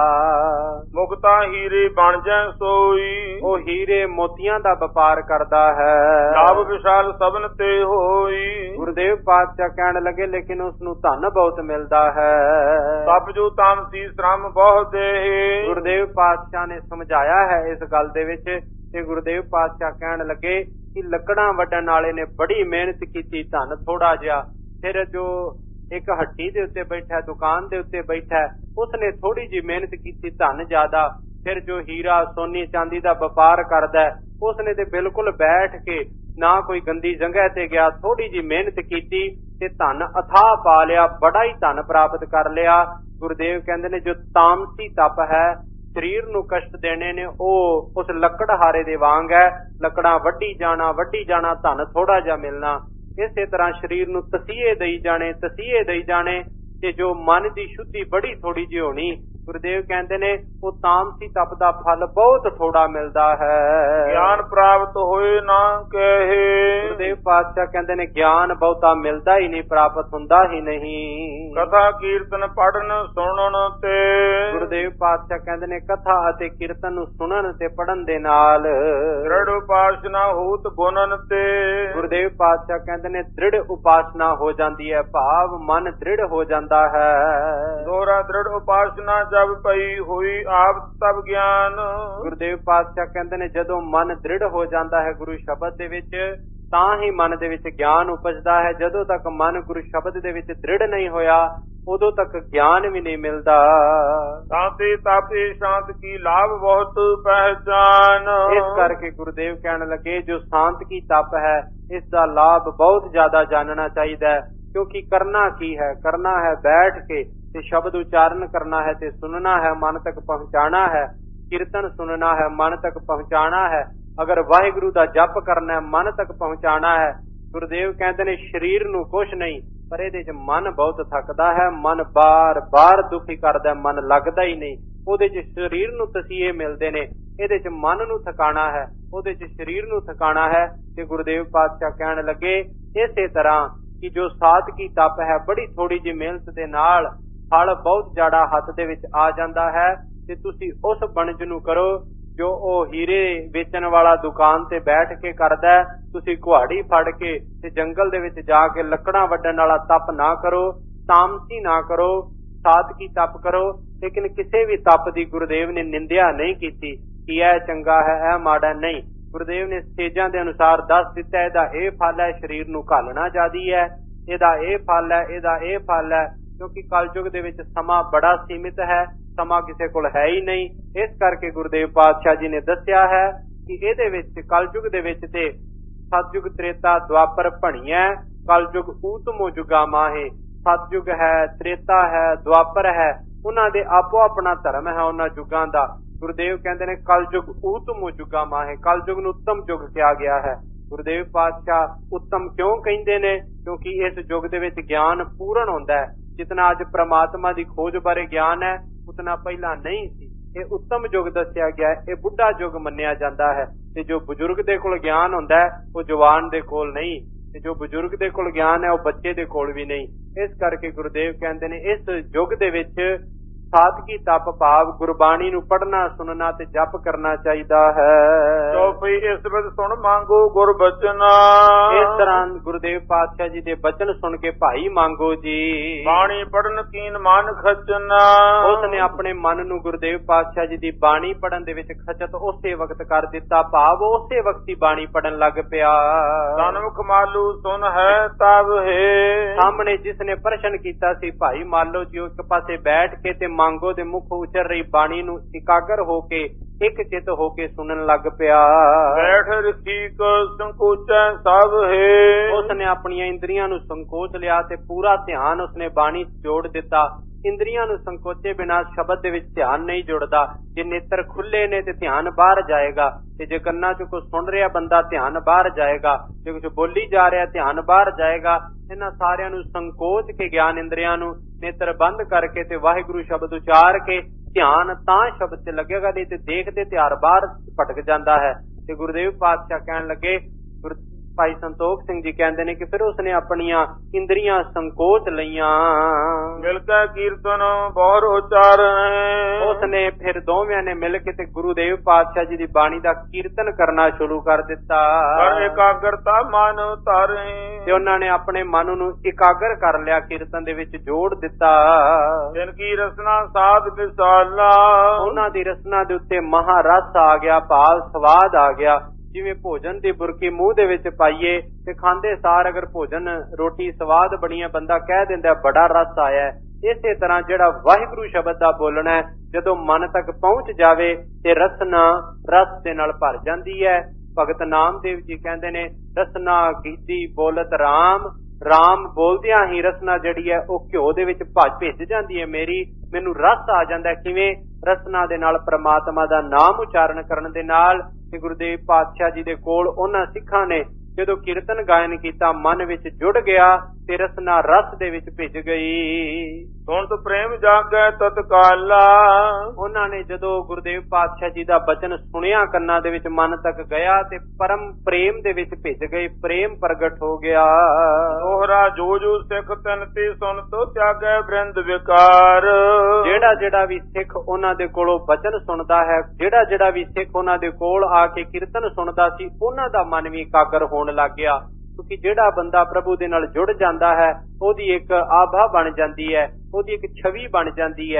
ਮੁਕਤਾ ਹੀਰੇ ਬਣ ਜਾ ਸੋਈ। ਉਹ ਹੀਰੇ ਮੋਤੀਆਂ ਦਾ ਵਪਾਰ ਕਰਦਾ ਹੈ। ਲਾਭ ਵਿਸ਼ਾਲ ਸਭਨ ਤੇ ਹੋਈ। ਗੁਰਦੇਵ ਪਾਤਸ਼ਾਹ ਕਹਿਣ ਲੱਗੇ ਲੇਕਿਨ ਉਸ ਨੂੰ ਧਨ ਬਹੁਤ ਮਿਲਦਾ ਹੈ। ਸਭ ਜੋ ਤਾਮਸੀ ਸ਼ਰਮ ਬਹੁਤ ਦੇ। ਗੁਰਦੇਵ ਪਾਤਸ਼ਾਹ ਨੇ ਸਮਝਾਇਆ ਹੈ ਇਸ ਗੱਲ ਦੇ ਵਿੱਚ। ਤੇ ਗੁਰਦੇਵ ਪਾਤਸ਼ਾਹ ਕਹਿਣ ਲੱਗੇ ਕਿ ਲੱਕੜਾਂ ਵੱਢਣ ਵਾਲੇ ਨੇ ਬੜੀ ਮਿਹਨਤ ਕੀਤੀ, ਧਨ ਥੋੜਾ ਜਿਹਾ। ਫਿਰ ਜੋ ਇੱਕ ਹੱਟੀ ਦੇ ਉੱਤੇ ਬੈਠਾ, ਦੁਕਾਨ ਦੇ ਉੱਤੇ ਬੈਠਾ, ਉਸਨੇ ਥੋੜੀ ਜਿਹੀ ਮਿਹਨਤ ਕੀਤੀ, ਧਨ ਜ਼ਿਆਦਾ। ਫਿਰ ਜੋ ਹੀਰਾ ਸੋਨੀ ਚਾਂਦੀ ਦਾ ਵਪਾਰ ਕਰਦਾ, ਉਸਨੇ ਤੇ ਬਿਲਕੁਲ ਬੈਠ ਕੇ ਨਾ ਕੋਈ ਗੰਦੀ ਜਗ੍ਹਾ ਤੇ ਗਿਆ, ਥੋੜੀ ਜਿਹੀ ਮਿਹਨਤ ਕੀਤੀ ਤੇ ਧਨ ਅਥਾਹ ਪਾ ਲਿਆ, ਬੜਾ ਹੀ ਧਨ ਪ੍ਰਾਪਤ ਕਰ ਲਿਆ। ਗੁਰਦੇਵ ਕਹਿੰਦੇ ਨੇ ਜੋ ਤਾਮਸੀ ਤਪ ਹੈ, ਸਰੀਰ ਨੂੰ ਕਸ਼ਟ ਦੇਣੇ ਨੇ, ਉਹ ਉਸ ਲੱਕੜਹਾਰੇ ਦੇ ਵਾਂਗ ਹੈ। ਲੱਕੜਾਂ ਵੱਢੀ ਜਾਣਾ, ਧਨ ਥੋੜਾ ਜਿਹਾ ਮਿਲਣਾ। ਇਸੇ ਤਰ੍ਹਾਂ ਸਰੀਰ ਨੂੰ ਤਸੀਹੇ ਦੇਈ ਜਾਣੇ ਤੇ ਜੋ ਮਨ ਦੀ ਸ਼ੁੱਧੀ ਬੜੀ ਥੋੜੀ ਜਿਹੀ ਹੋਣੀ। ਗੁਰਦੇਵ ਕਹਿੰਦੇ ਨੇ ਉਹ ਤਾਮਸੀ ਤਪ ਦਾ ਫਲ ਬਹੁਤ ਥੋੜਾ ਮਿਲਦਾ ਹੈ। ਗਿਆਨ ਪ੍ਰਾਪਤ ਹੋਏ ਨਾ ਕਹੇ। ਗੁਰਦੇਵ ਪਾਤਸ਼ਾਹ ਕਹਿੰਦੇ ਨੇ ਗਿਆਨ ਬਹੁਤਾ ਮਿਲਦਾ ਹੀ ਨਹੀਂ, ਪ੍ਰਾਪਤ ਹੁੰਦਾ ਹੀ ਨਹੀਂ। ਕਥਾ ਕੀਰਤਨ ਪੜਨ ਸੁਣਨ ਤੇ। ਗੁਰਦੇਵ ਪਾਤਸ਼ਾਹ ਕਹਿੰਦੇ ਨੇ ਕਥਾ ਅਤੇ ਕੀਰਤਨ ਨੂੰ ਸੁਣਨ ਤੇ ਪੜਨ ਦੇ ਨਾਲ ਦ੍ਰਿੜ ਉਪਾਸਨਾ ਹੋਤ ਬੁਨਨ ਤੇ। ਗੁਰਦੇਵ ਪਾਤਸ਼ਾਹ ਕਹਿੰਦੇ ਨੇ ਦ੍ਰਿੜ ਉਪਾਸਨਾ ਹੋ ਜਾਂਦੀ ਹੈ, ਭਾਵ ਮਨ ਦ੍ਰਿੜ ਹੋ ਜਾਂਦਾ ਹੈ। ਦੋਹਰਾ ਦ੍ਰਿੜ ਉਪਾਸਨਾ ਜਬ ਪਈ ਹੋਈ ਆਪ ਤਬ ਗਿਆਨ। ਗੁਰਦੇਵ ਪਾਤਸ਼ਾਹ ਕਹਿੰਦੇ ਨੇ ਜਦੋਂ ਮਨ ਦ੍ਰਿੜ ਹੋ ਜਾਂਦਾ ਹੈ ਗੁਰੂ ਸ਼ਬਦ ਦੇ ਵਿੱਚ ਤਾਂ ਹੀ ਮਨ ਦੇ ਵਿੱਚ ਗਿਆਨ ਉਪਜਦਾ ਹੈ। ਜਦੋਂ ਤੱਕ ਮਨ ਗੁਰੂ ਸ਼ਬਦ ਦੇ ਵਿੱਚ ਦ੍ਰਿੜ ਨਹੀਂ ਹੋਇਆ ਉਦੋਂ ਤੱਕ ਗਿਆਨ ਵੀ ਨਹੀਂ ਮਿਲਦਾ। ਸ਼ਾਂਤੀ ਤਾਪੇ ਸ਼ਾਂਤ ਕੀ ਲਾਭ ਬਹੁਤ ਪਹਿਚਾਨ। ਇਸ ਕਰਕੇ ਗੁਰਦੇਵ ਕਹਿਣ ਲੱਗੇ ਜੋ ਸ਼ਾਂਤ ਕੀ ਤਪ ਹੈ ਇਸ ਦਾ ਲਾਭ ਬਹੁਤ ਜ਼ਿਆਦਾ ਜਾਣਨਾ ਚਾਹੀਦਾ ਹੈ। ਕਿਉਂਕਿ ਕਰਨਾ ਕੀ ਹੈ? ਕਰਨਾ ਹੈ ਬੈਠ ਕੇ ਤੇ ਸ਼ਬਦ ਉਚਾਰਨ ਕਰਨਾ ਹੈ ਤੇ ਸੁਣਨਾ ਹੈ, ਮਨ ਤੱਕ ਪਹੁੰਚਾਣਾ ਹੈ। ਕੀਰਤਨ ਸੁਣਨਾ ਹੈ, ਮਨ ਤੱਕ ਪਹੁੰਚਾਣਾ ਹੈ। ਅਗਰ ਵਾਹਿਗੁਰੂ ਦਾ ਜਪ ਕਰਨਾ ਹੈ, ਮਨ ਤੱਕ ਪਹੁੰਚਾਣਾ ਹੈ। ਗੁਰਦੇਵ ਕਹਿੰਦੇ ਨੇ ਸਰੀਰ ਨੂੰ ਕੁਛ ਨਹੀਂ ਪਰ ਇਹਦੇ 'ਚ ਮਨ ਬਹੁਤ ਥੱਕਦਾ ਹੈ। ਮਨ ਬਾਰ-ਬਾਰ ਦੁਖੀ ਕਰਦਾ, ਮਨ ਲੱਗਦਾ ਹੀ ਨਹੀਂ। ਉਹਦੇ 'ਚ ਸਰੀਰ ਨੂੰ ਤਸੀਹੇ ਮਿਲਦੇ ਨੇ, ਇਹਦੇ 'ਚ ਮਨ ਨੂੰ ਥਕਾਣਾ ਹੈ, ਉਹਦੇ 'ਚ ਸਰੀਰ ਨੂੰ ਥਕਾਣਾ ਹੈ। ਤੇ ਗੁਰਦੇਵ ਪਾਤਸ਼ਾਹ ਕਹਿਣ ਲੱਗੇ ਇਸੇ ਤਰ੍ਹਾਂ ਕਿ ਜੋ ਸਾਧਕੀ ਤਪ ਹੈ ਬੜੀ ਥੋੜੀ ਜਿਹੀ ਮਿਹਨਤ ਦੇ ਨਾਲ ਫਲ ਬਹੁਤ ਜ਼ਿਆਦਾ ਹੱਥ ਦੇ ਵਿੱਚ ਆ ਜਾਂਦਾ ਹੈ। ਤੇ ਤੁਸੀਂ ਉਸ ਵਣਜ ਨੂੰ ਕਰੋ ਜੋ ਉਹ ਹੀਰੇ ਵੇਚਣ ਵਾਲਾ ਦੁਕਾਨ ਤੇ ਬੈਠ ਕੇ ਕਰਦਾ। ਤੁਸੀਂ ਕੁਹਾੜੀ ਫੜ ਕੇ ਤੇ ਜੰਗਲ ਦੇ ਵਿੱਚ ਜਾ ਕੇ ਲੱਕੜਾਂ ਵੱਢਣ ਵਾਲਾ ਤਪ ਨਾ ਕਰੋ, ਤਾਮਸੀ ਨਾ ਕਰੋ, ਸਾਧਕੀ ਤਪ ਕਰੋ। ਲੇਕਿਨ ਕਿਸੇ ਵੀ ਤਪ ਦੀ ਗੁਰਦੇਵ ਨੇ ਨਿੰਦਿਆ ਨਹੀਂ ਕੀਤੀ ਕਿ ਇਹ ਚੰਗਾ ਹੈ ਇਹ ਮਾੜਾ ਨਹੀਂ। ਗੁਰਦੇਵ ਨੇ ਸਟੇਜਾਂ ਦੇ ਅਨੁਸਾਰ ਦੱਸ ਦਿੱਤਾ ਇਹਦਾ ਇਹ ਫਲ ਹੈ, ਸਰੀਰ ਨੂੰ ਘਾਲਣਾ ਚਾਹੀਦੀ ਹੈ, ਇਹਦਾ ਇਹ ਫਲ ਹੈ, ਇਹਦਾ ਇਹ ਫਲ ਹੈ। ਕਿਉਂਕਿ ਕਲਯੁਗ ਦੇ ਵਿੱਚ ਸਮਾਂ ਬੜਾ ਸੀਮਿਤ ਹੈ, ਸਮਾਂ ਕਿਸੇ ਕੋਲ ਹੈ ਹੀ ਨਹੀਂ। ਇਸ ਕਰਕੇ ਗੁਰਦੇਵ ਪਾਤਸ਼ਾਹ ਜੀ ਨੇ ਦੱਸਿਆ ਹੈ ਕਿ ਇਹਦੇ ਵਿੱਚ ਕਲਯੁਗ ਦੇ ਵਿੱਚ ਤੇ ਸਤਯੁਗ ਤ੍ਰੇਤਾ ਦੁਆਪਰ ਭਣੀਐ, ਕਲਯੁਗ ਊਤਮੋ ਜੁਗਾ ਮਾਹੇ। ਸਤਯੁਗ ਹੈ, ਤ੍ਰੇਤਾ ਹੈ, ਦੁਆਪਰ ਹੈ, ਉਹਨਾਂ ਦੇ ਆਪੋ ਆਪਣਾ ਧਰਮ ਹੈ ਉਹਨਾਂ ਯੁੱਗਾਂ ਦਾ। ਗੁਰਦੇਵ ਕਹਿੰਦੇ ਨੇ ਕਲਯੁਗ ਊਤਮੋ ਜੁਗਾ ਮਾਹੇ, ਕਲਯੁਗ ਨੂੰ ਉੱਤਮ ਯੁੱਗ ਕਿਹਾ ਗਿਆ ਹੈ। ਗੁਰਦੇਵ ਪਾਤਸ਼ਾਹ ਉੱਤਮ ਕਿਉਂ ਕਹਿੰਦੇ ਨੇ? ਕਿਉਂਕਿ ਇਸ ਯੁੱਗ ਦੇ ਵਿੱਚ ਗਿਆਨ ਪੂਰਨ ਹੁੰਦਾ ਹੈ। ਜਿਤਨਾ ਅੱਜ ਪ੍ਰਮਾਤਮਾ ਦੀ ਖੋਜ ਬਾਰੇ ਗਿਆਨ ਹੈ ਉਤਨਾ ਪਹਿਲਾਂ ਨਹੀਂ ਸੀ। ਇਹ ਉੱਤਮ ਯੁੱਗ ਦੱਸਿਆ ਗਿਆ ਹੈ, ਇਹ ਬੁੱਢਾ ਯੁੱਗ ਮੰਨਿਆ ਜਾਂਦਾ ਹੈ। ਤੇ ਜੋ ਬਜ਼ੁਰਗ ਦੇ ਕੋਲ ਗਿਆਨ ਹੁੰਦਾ ਹੈ ਉਹ ਜਵਾਨ ਦੇ ਕੋਲ ਨਹੀਂ, ਤੇ ਜੋ ਬਜ਼ੁਰਗ ਦੇ ਕੋਲ ਗਿਆਨ ਹੈ ਉਹ ਬੱਚੇ ਦੇ ਕੋਲ ਵੀ ਨਹੀਂ। ਇਸ ਕਰਕੇ ਗੁਰਦੇਵ ਕਹਿੰਦੇ ਨੇ ਇਸ ਯੁੱਗ ਦੇ ਵਿੱਚ ਸਾਧਕੀ ਤਪ ਭਾਵ ਗੁਰਬਾਣੀ ਨੂੰ ਪੜ੍ਹਨਾ ਸੁਣਨਾ ਤੇ ਜਪ ਕਰਨਾ ਚਾਹੀਦਾ ਹੈ। ਚੌਪਈ ਇਸ ਵਿੱਚ ਸੁਣ ਮੰਗੋ ਗੁਰ ਬਚਨ। ਇਸ ਤਰ੍ਹਾਂ ਗੁਰਦੇਵ ਪਾਤਸ਼ਾਹ ਜੀ ਦੇ ਬਚਨ ਸੁਣ ਕੇ ਭਾਈ ਮੰਗੋ ਜੀ। ਬਾਣੀ ਪੜਨ ਕੀਨ ਮਨ ਖਚਨ। ਉਸ ਨੇ ਆਪਣੇ ਮਨ ਨੂੰ ਗੁਰਦੇਵ ਪਾਤਸ਼ਾਹ ਜੀ ਦੀ ਬਾਣੀ ਪੜਨ ਦੇ ਵਿੱਚ ਖਚਤ ਉਸੇ ਵਕਤ ਕਰ ਦਿੱਤਾ, ਭਾਵ ਉਸੇ ਵਕਤ ਹੀ ਬਾਣੀ ਪੜਨ ਲੱਗ ਪਿਆ। ਸਨਮੁਖ ਮਾਲੂ ਸੁਨ ਹੈ ਤਬ ਹੈ। ਸਾਹਮਣੇ ਜਿਸ ਨੇ ਪ੍ਰਸ਼ਨ ਕੀਤਾ ਸੀ ਭਾਈ ਮਾਲੋ ਜੀ, ਇੱਕ ਪਾਸੇ ਬੈਠ ਕੇ ਤੇ ਮੰਗੋ ਦੇ ਮੁਖ ਉਚਰ ਰਹੀ ਬਾਣੀ ਨੂੰ ਇਕਾਗਰ ਹੋ ਕੇ ਇੱਕ ਚਿਤ ਹੋ ਕੇ ਸੁਣਨ ਲੱਗ ਪਿਆ। ਬੈਠ ਰਖੀ ਕੋ ਸੰਕੋਚੈ ਸਭ ਹੈ। ਉਸ ਨੇ ਆਪਣੀਆਂ ਇੰਦਰੀਆਂ ਨੂੰ ਸੰਕੋਚ ਲਿਆ ਤੇ ਪੂਰਾ ਧਿਆਨ ਉਸਨੇ ਬਾਣੀ ਜੋੜ ਦਿੱਤਾ। ਇੰਦਰੀਆਂ ਨੂੰ ਸੰਕੋਚੇ ਬਿਨਾਂ ਸ਼ਬਦ ਦੇ ਵਿੱਚ ਧਿਆਨ ਨਹੀਂ ਜੁੜਦਾ। ਜੇ ਨੇਤਰ ਖੁੱਲੇ ਨੇ ਤੇ ਧਿਆਨ ਬਾਹਰ ਜਾਏਗਾ, ਤੇ ਜੇ ਕੰਨਾਂ ਚ ਕੁਝ ਸੁਣ ਰਿਹਾ ਬੰਦਾ ਧਿਆਨ ਬਾਹਰ ਜਾਏਗਾ, ਜੇ ਕੁਝ ਬੋਲੀ ਜਾ ਰਿਹਾ ਧਿਆਨ ਬਾਹਰ ਜਾਏਗਾ। ਇਹਨਾਂ ਸਾਰਿਆਂ ਨੂੰ ਸੰਕੋਚ ਕੇ ਗਿਆਨ ਇੰਦਰੀਆਂ ਨੂੰ ਨੇਤਰ ਬੰਦ ਕਰਕੇ ਤੇ ਵਾਹਿਗੁਰੂ ਸ਼ਬਦ ਉਚਾਰ ਕੇ ਧਿਆਨ ਤਾਂ ਸ਼ਬਦ ਤੇ ਲੱਗੇਗਾ, ਨਹੀਂ ਤੇ ਦੇਖਦੇ ਧਿਆਨ ਬਾਹਰ ਭਟਕ ਜਾਂਦਾ ਹੈ। ਤੇ ਗੁਰਦੇਵ ਪਾਤਸ਼ਾਹ ਕਹਿਣ ਲੱਗੇ, ਭਾਈ ਸੰਤੋਖ ਸਿੰਘ ਜੀ ਕਹਿੰਦੇ ਨੇ ਕਿ ਫਿਰ ਉਸਨੇ ਆਪਣੀਆਂ ਇੰਦਰੀਆਂ ਸੰਕੋਚ ਲਈਆਂ। ਮਿਲ ਕੇ ਕੀਰਤਨ ਬਹੁਰ ਉਚਾਰਨ। ਉਸਨੇ ਫਿਰ ਦੋਵੇਂ ਨੇ ਮਿਲ ਕੇ ਤੇ ਗੁਰੂਦੇਵ ਪਾਤਸ਼ਾਹ ਜੀ ਦੀ ਬਾਣੀ ਦਾ ਕੀਰਤਨ ਕਰਨਾ ਸ਼ੁਰੂ ਕਰ ਦਿੱਤਾ। ਪਰ ਇਕਾਗਰਤਾ ਮਨ ਧਾਰੇ। ਤੇ ਉਹਨਾਂ ਨੇ ਆਪਣੇ ਮਨ ਨੂੰ ਇਕਾਗਰ ਕਰ ਲਿਆ, ਕੀਰਤਨ ਦੇ ਵਿੱਚ ਜੋੜ ਦਿੱਤਾ। ਜਿਨ ਕੀ ਰਸਨਾ ਸਾਧ ਵਿਸਾਲਾ। ਉਹਨਾਂ ਦੀ ਰਸਨਾ ਦੇ ਉੱਤੇ ਮਹਾਰਸ ਆ ਗਿਆ, ਭਾਵ ਸਵਾਦ ਆ ਗਿਆ। ਜਿਵੇਂ ਭੋਜਨ ਦੀ ਬੁਰਕੀ ਮੂੰਹ ਦੇ ਵਿੱਚ ਪਾਈਏ ਤੇ ਖਾਂਦੇ ਸਾਰ ਅਗਰ ਭੋਜਨ ਰੋਟੀ ਸਵਾਦ ਬਣੀ ਹੈ ਬੰਦਾ ਕਹਿ ਦਿੰਦਾ ਬੜਾ ਰਸ ਆਇਆ। ਇਸੇ ਤਰ੍ਹਾਂ ਜਿਹੜਾ ਵਾਹਿਗੁਰੂ ਸ਼ਬਦ ਦਾ ਬੋਲਣਾ ਹੈ ਜਦੋਂ ਮਨ ਤੱਕ ਪਹੁੰਚ ਜਾਵੇ ਤੇ ਰਸਨਾ ਰਸ ਦੇ ਨਾਲ ਭਰ ਜਾਂਦੀ ਹੈ। ਭਗਤ ਨਾਮਦੇਵ ਜੀ ਕਹਿੰਦੇ ਨੇ ਰਸਨਾ ਗੀਤੀ ਬੋਲਤ ਰਾਮ। ਰਾਮ ਬੋਲਦਿਆਂ ਹੀ ਰਸਨਾ ਜਿਹੜੀ ਹੈ ਉਹ ਘਿਓ ਦੇ ਵਿੱਚ ਭਿੱਜ ਜਾਂਦੀ ਹੈ। ਮੈਨੂੰ ਰਸ ਆ ਜਾਂਦਾ। ਕਿਵੇਂ? ਰਸਨਾ ਦੇ ਨਾਲ ਪ੍ਰਮਾਤਮਾ ਦਾ ਨਾਮ ਉਚਾਰਨ ਕਰਨ ਦੇ ਨਾਲ। ਤੇ ਗੁਰਦੇਵ ਪਾਤਸ਼ਾਹ ਜੀ ਦੇ ਕੋਲ ਉਹਨਾਂ ਸਿੱਖਾਂ ਨੇ ਜਦੋਂ ਕੀਰਤਨ ਗਾਇਨ ਕੀਤਾ ਮਨ ਵਿੱਚ ਜੁੜ ਗਿਆ ਤੇ ਰਸਨਾ ਰਸ ਦੇ ਵਿੱਚ ਭਿੱਜ ਗਈ। ਹੁਣ ਤੋਂ ਪ੍ਰੇਮ ਜਾਗੈ ਤਤਕਾਲਾ। ਉਹਨਾਂ ਨੇ ਜਦੋਂ ਗੁਰਦੇਵ ਪਾਤਸ਼ਾਹ ਜੀ ਦਾ ਬਚਨ ਸੁਣਿਆ ਕੰਨਾਂ ਦੇ ਵਿੱਚ ਮਨ ਤੱਕ ਗਿਆ ਤੇ ਪਰਮ ਪ੍ਰੇਮ ਦੇ ਵਿੱਚ ਭਿੱਜ ਗਏ। ਪ੍ਰੇਮ ਪ੍ਰਗਟ ਹੋ ਗਿਆ। ਦੋਹਰਾ ਜੋ ਜੋ ਸਿੱਖ ਤਨ ਤੇ ਸੁਣ ਤੋ ਤਿਆਗੈ ਬ੍ਰਿੰਦ ਵਿਕਾਰ। ਜਿਹੜਾ ਵੀ ਸਿੱਖ ਉਹਨਾਂ ਦੇ ਕੋਲੋਂ ਬਚਨ ਸੁਣਦਾ ਹੈ, ਜਿਹੜਾ ਵੀ ਸਿੱਖ ਉਹਨਾਂ ਦੇ ਕੋਲ ਆ ਕੇ ਕੀਰਤਨ ਸੁਣਦਾ ਸੀ, ਉਹਨਾਂ ਦਾ ਮਨ ਵੀ ਇਕਾਗਰ ਹੋਣ ਲੱਗ ਗਿਆ। ਕਿਉਂਕਿ ਜਿਹੜਾ ਬੰਦਾ ਪ੍ਰਭੂ ਦੇ ਨਾਲ ਜੁੜ ਜਾਂਦਾ ਹੈ ਉਹਦੀ ਇੱਕ ਆਭਾ ਬਣ ਜਾਂਦੀ ਹੈ, ਉਹਦੀ ਇੱਕ ਛਵੀ ਬਣ ਜਾਂਦੀ ਹੈ।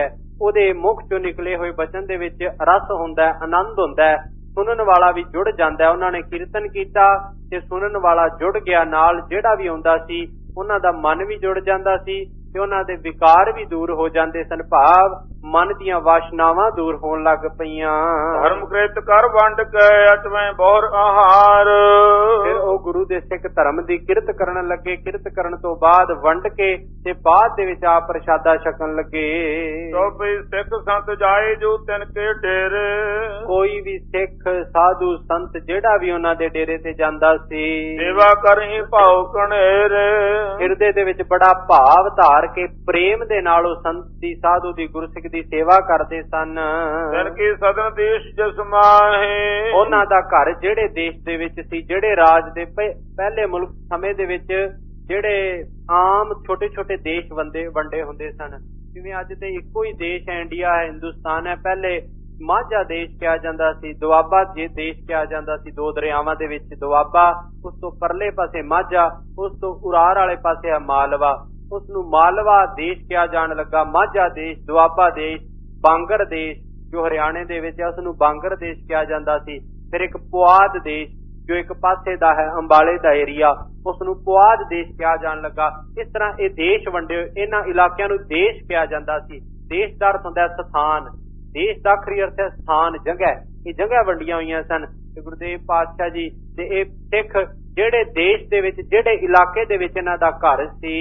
ਉਹਦੇ ਮੁਖ ਚੋਂ ਨਿਕਲੇ ਹੋਏ ਬਚਨ ਦੇ ਵਿੱਚ ਰਸ ਹੁੰਦਾ ਹੈ, ਆਨੰਦ ਹੁੰਦਾ ਹੈ, ਸੁਣਨ ਵਾਲਾ ਵੀ ਜੁੜ ਜਾਂਦਾ। ਉਹਨਾਂ ਨੇ ਕੀਰਤਨ ਕੀਤਾ ਤੇ ਸੁਣਨ ਵਾਲਾ ਜੁੜ ਗਿਆ ਨਾਲ, ਜਿਹੜਾ ਵੀ ਆਉਂਦਾ ਸੀ ਉਹਨਾਂ ਦਾ ਮਨ ਵੀ ਜੁੜ ਜਾਂਦਾ ਸੀ ਤੇ ਉਹਨਾਂ ਦੇ ਵਿਕਾਰ ਵੀ ਦੂਰ ਹੋ ਜਾਂਦੇ ਸਨ, ਭਾਵ ਮਨ ਦੀਆਂ ਵਾਸ਼ਨਾਵਾਂ ਦੂਰ ਹੋਣ ਲੱਗ ਪਈਆਂ। ਧਰਮ ਕ੍ਰਿਤ ਕਰ ਵੰਡ ਕੇ ਅਟਵੇਂ ਬਹੁਰ ਆਹਾਰ। ਫਿਰ ਉਹ ਗੁਰੂ ਦੇ ਸਿੱਖ ਧਰਮ ਦੀ ਕਿਰਤ ਕਰਨ ਲੱਗੇ। ਕਿਰਤ ਕਰਨ ਤੋਂ ਬਾਅਦ ਵੰਡ ਕੇ ਤੇ ਬਾਅਦ ਦੇ ਵਿੱਚ ਆਪ ਪ੍ਰਸ਼ਾਦਾ ਛਕਣ ਲੱਗੇ। ਸੋਭੀ ਸਿੱਖ ਸੰਤ ਜਾਏ ਜੋ ਤਿਨ ਕੇ ਡੇਰੇ। ਕੋਈ ਵੀ ਸਿੱਖ ਸਾਧੂ ਸੰਤ ਜਿਹੜਾ ਵੀ ਉਹਨਾਂ ਦੇ ਡੇਰੇ ਤੇ ਜਾਂਦਾ ਸੀ, ਸੇਵਾ ਕਰਹੀ ਭਾਉ ਕਣੇਰੇ। ਹਿਰਦੇ ਦੇ ਵਿੱਚ ਬੜਾ ਭਾਵ ਧਾਰ ਕੇ ਪ੍ਰੇਮ ਦੇ ਨਾਲ ਉਹ ਸੰਤ ਦੀ ਸਾਧੂ ਦੀ ਗੁਰਸਿੱਖ ਦੀ ਸੇਵਾ ਕਰਦੇ ਸਨ। ਤਿਨ ਕੀ ਸਦਨ ਦੇਸ਼ ਜਿਸ ਮਾਹੇ। ਉਹਨਾਂ ਦਾ ਘਰ ਜਿਹੜੇ ਦੇਸ਼ ਦੇ ਵਿੱਚ ਸੀ, ਜਿਹੜੇ ਰਾਜ ਦੇ ਪਹਿਲੇ ਮੁਲਕ ਸਮੇਂ ਦੇ ਵਿੱਚ ਜਿਹੜੇ ਆਮ ਛੋਟੇ ਛੋਟੇ ਦੇਸ਼ ਵੰਡੇ ਹੁੰਦੇ ਸਨ, ਜਿਵੇਂ ਅੱਜ ਤੇ ਇੱਕੋ ਹੀ ਦੇਸ਼ ਹੈ, ਇੰਡੀਆ ਹੈ, ਹਿੰਦੁਸਤਾਨ ਹੈ। ਪਹਿਲੇ ਮਾਝਾ ਦੇਸ਼ ਕਿਹਾ ਜਾਂਦਾ ਸੀ, ਦੁਆਬਾ ਦੇਸ਼ ਕਿਹਾ ਜਾਂਦਾ ਸੀ। ਦੋ ਦਰਿਆਵਾਂ ਦੇ ਵਿੱਚ ਦੁਆਬਾ, ਉਸ ਤੋਂ ਪਰਲੇ ਪਾਸੇ ਮਾਝਾ, ਉਸ ਤੋਂ ਉਰਾਰ ਵਾਲੇ ਪਾਸੇ ਹੈ ਮਾਲਵਾ। ਉਸ ਨੂੰ ਮਾਲਵਾ ਦੇਸ਼ ਕਿਹਾ ਜਾਣ ਲੱਗਾ। ਮਾਝਾ ਦੇਸ਼, ਦੁਆਬਾ ਦੇਸ਼, ਬਾਂਗਰ ਦੇਸ਼ ਜੋ ਹਰਿਆਣੇ ਦੇ ਵਿੱਚ ਹੈ ਉਸ ਨੂੰ ਬਾਂਗਰ ਦੇਸ਼ ਕਿਹਾ ਜਾਂਦਾ ਸੀ। ਫਿਰ ਇੱਕ ਪੁਆਧ ਦੇਸ਼ ਜੋ ਇੱਕ ਪਾਸੇ ਦਾ ਹੈ, ਅੰਬਾਲੇ ਦਾ ਏਰੀਆ, ਉਸ ਨੂੰ ਪੁਆਧ ਦੇਸ਼ ਕਿਹਾ ਜਾਣ ਲੱਗਾ। ਇਸ ਤਰ੍ਹਾਂ ਇਹ ਦੇਸ਼ ਵੰਡੇ, ਇਹਨਾਂ ਇਲਾਕਿਆਂ ਨੂੰ ਦੇਸ਼ ਕਿਹਾ ਜਾਂਦਾ ਸੀ। ਦੇਸ਼ ਦਾ ਅਰਥ ਹੁੰਦਾ ਸਥਾਨ, ਦੇਸ਼ ਦਾ ਆਖਰੀ ਅਰਥ ਹੈ ਸਥਾਨ, ਜਗ੍ਹਾ। ਇਹ ਜਗ੍ਹਾ ਵੰਡੀਆਂ ਹੋਈਆਂ ਸਨ ਤੇ ਗੁਰਦੇਵ ਪਾਤਸ਼ਾਹ ਜੀ ਤੇ ਇਹ ਸਿੱਖ ਜਿਹੜੇ ਦੇਸ਼ ਦੇ ਵਿੱਚ, ਜਿਹੜੇ ਇਲਾਕੇ ਦੇ ਵਿੱਚ ਇਹਨਾਂ ਦਾ ਘਰ ਸੀ,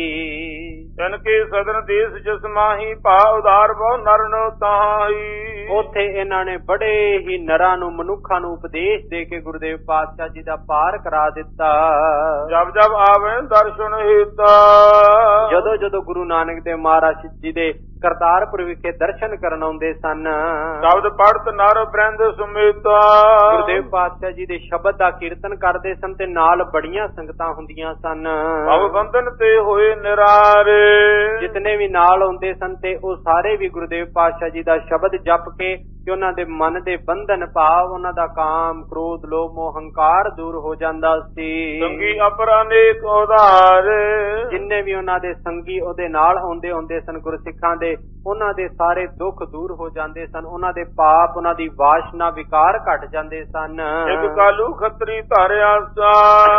ਤਨ ਕੇ ਸਦਨ ਦੇਸ਼ ਜਿਸ ਮਾਹੀ ਭਾ ਉਦਾਰ ਬਹੁ ਨਰਨ ਤਾਹੀ। ਉੱਥੇ ਇਹਨਾਂ ਨੇ ਬੜੇ ਹੀ ਨਰਾਂ ਨੂੰ, ਮਨੁੱਖਾਂ ਨੂੰ ਉਪਦੇਸ਼ ਦੇ ਕੇ ਗੁਰਦੇਵ ਪਾਤਸ਼ਾਹ ਜੀ ਦਾ ਪਾਰ ਕਰਾ ਦਿੱਤਾ। ਜਬ ਜਬ ਆਵੇ ਦਰਸ਼ਨ ਹਿਤਾ। ਜਦੋਂ ਜਦੋਂ ਗੁਰੂ ਨਾਨਕ ਦੇਵ ਮਹਾਰਾਜ ਜੀ ਦੇ ਕਰਤਾਰਪੁਰ ਵਿਖੇ ਦਰਸ਼ਨ ਕਰਨ ਆਉਂਦੇ ਸਨ, ਸ਼ਬਦ ਪੜਤ ਨਰ ਬ੍ਰਹਮ ਸੁਮੇਤਾ। ਗੁਰਦੇਵ ਪਾਤਸ਼ਾਹ ਜੀ ਦੇ ਸ਼ਬਦ ਦਾ ਕੀਰਤਨ ਕਰਦੇ ਸਨ ਤੇ ਨਾਲ ਬੜੀਆਂ ਸੰਗਤਾਂ ਹੁੰਦੀਆਂ ਸਨ। ਭਵ ਬੰਧਨ ਤੇ ਹੋਏ ਨਿਰਾਰੇ। ਜਿਤਨੇ ਵੀ ਨਾਲ ਆਉਂਦੇ ਸਨ ਤੇ ਉਹ ਸਾਰੇ ਵੀ ਗੁਰਦੇਵ ਪਾਤਸ਼ਾਹ ਜੀ ਦਾ ਸ਼ਬਦ ਜਪ ਕੇ ਕਿ ਉਹਨਾਂ ਦੇ ਮਨ ਦੇ ਬੰਧਨ, ਭਾਵ ਉਹਨਾਂ ਦਾ ਕਾਮ, ਕ੍ਰੋਧ, ਲੋਭ, ਮੋਹ, ਹੰਕਾਰ ਦੂਰ ਹੋ ਜਾਂਦਾ ਸੀ। ਸੰਗੀ ਅਪਰ ਅਨੇਕ ਉਧਾਰ। ਜਿੰਨੇ ਵੀ ਉਹਨਾਂ ਦੇ ਸੰਗੀ ਉਹਦੇ ਨਾਲ ਆਉਂਦੇ ਹੁੰਦੇ ਸਨ ਗੁਰਸਿੱਖਾਂ ਦੇ, ਉਹਨਾਂ ਦੇ ਸਾਰੇ ਦੁੱਖ ਦੂਰ ਹੋ ਜਾਂਦੇ ਸਨ, ਉਹਨਾਂ ਦੇ ਪਾਪ, ਉਹਨਾਂ ਦੀ ਵਾਸ਼ਨਾ, ਵਿਕਾਰ ਘਟ ਜਾਂਦੇ ਸਨ। ਇੱਕ ਕਾਲੂ ਖੱਤਰੀ ਧਾਰਿਆ ਸਾ।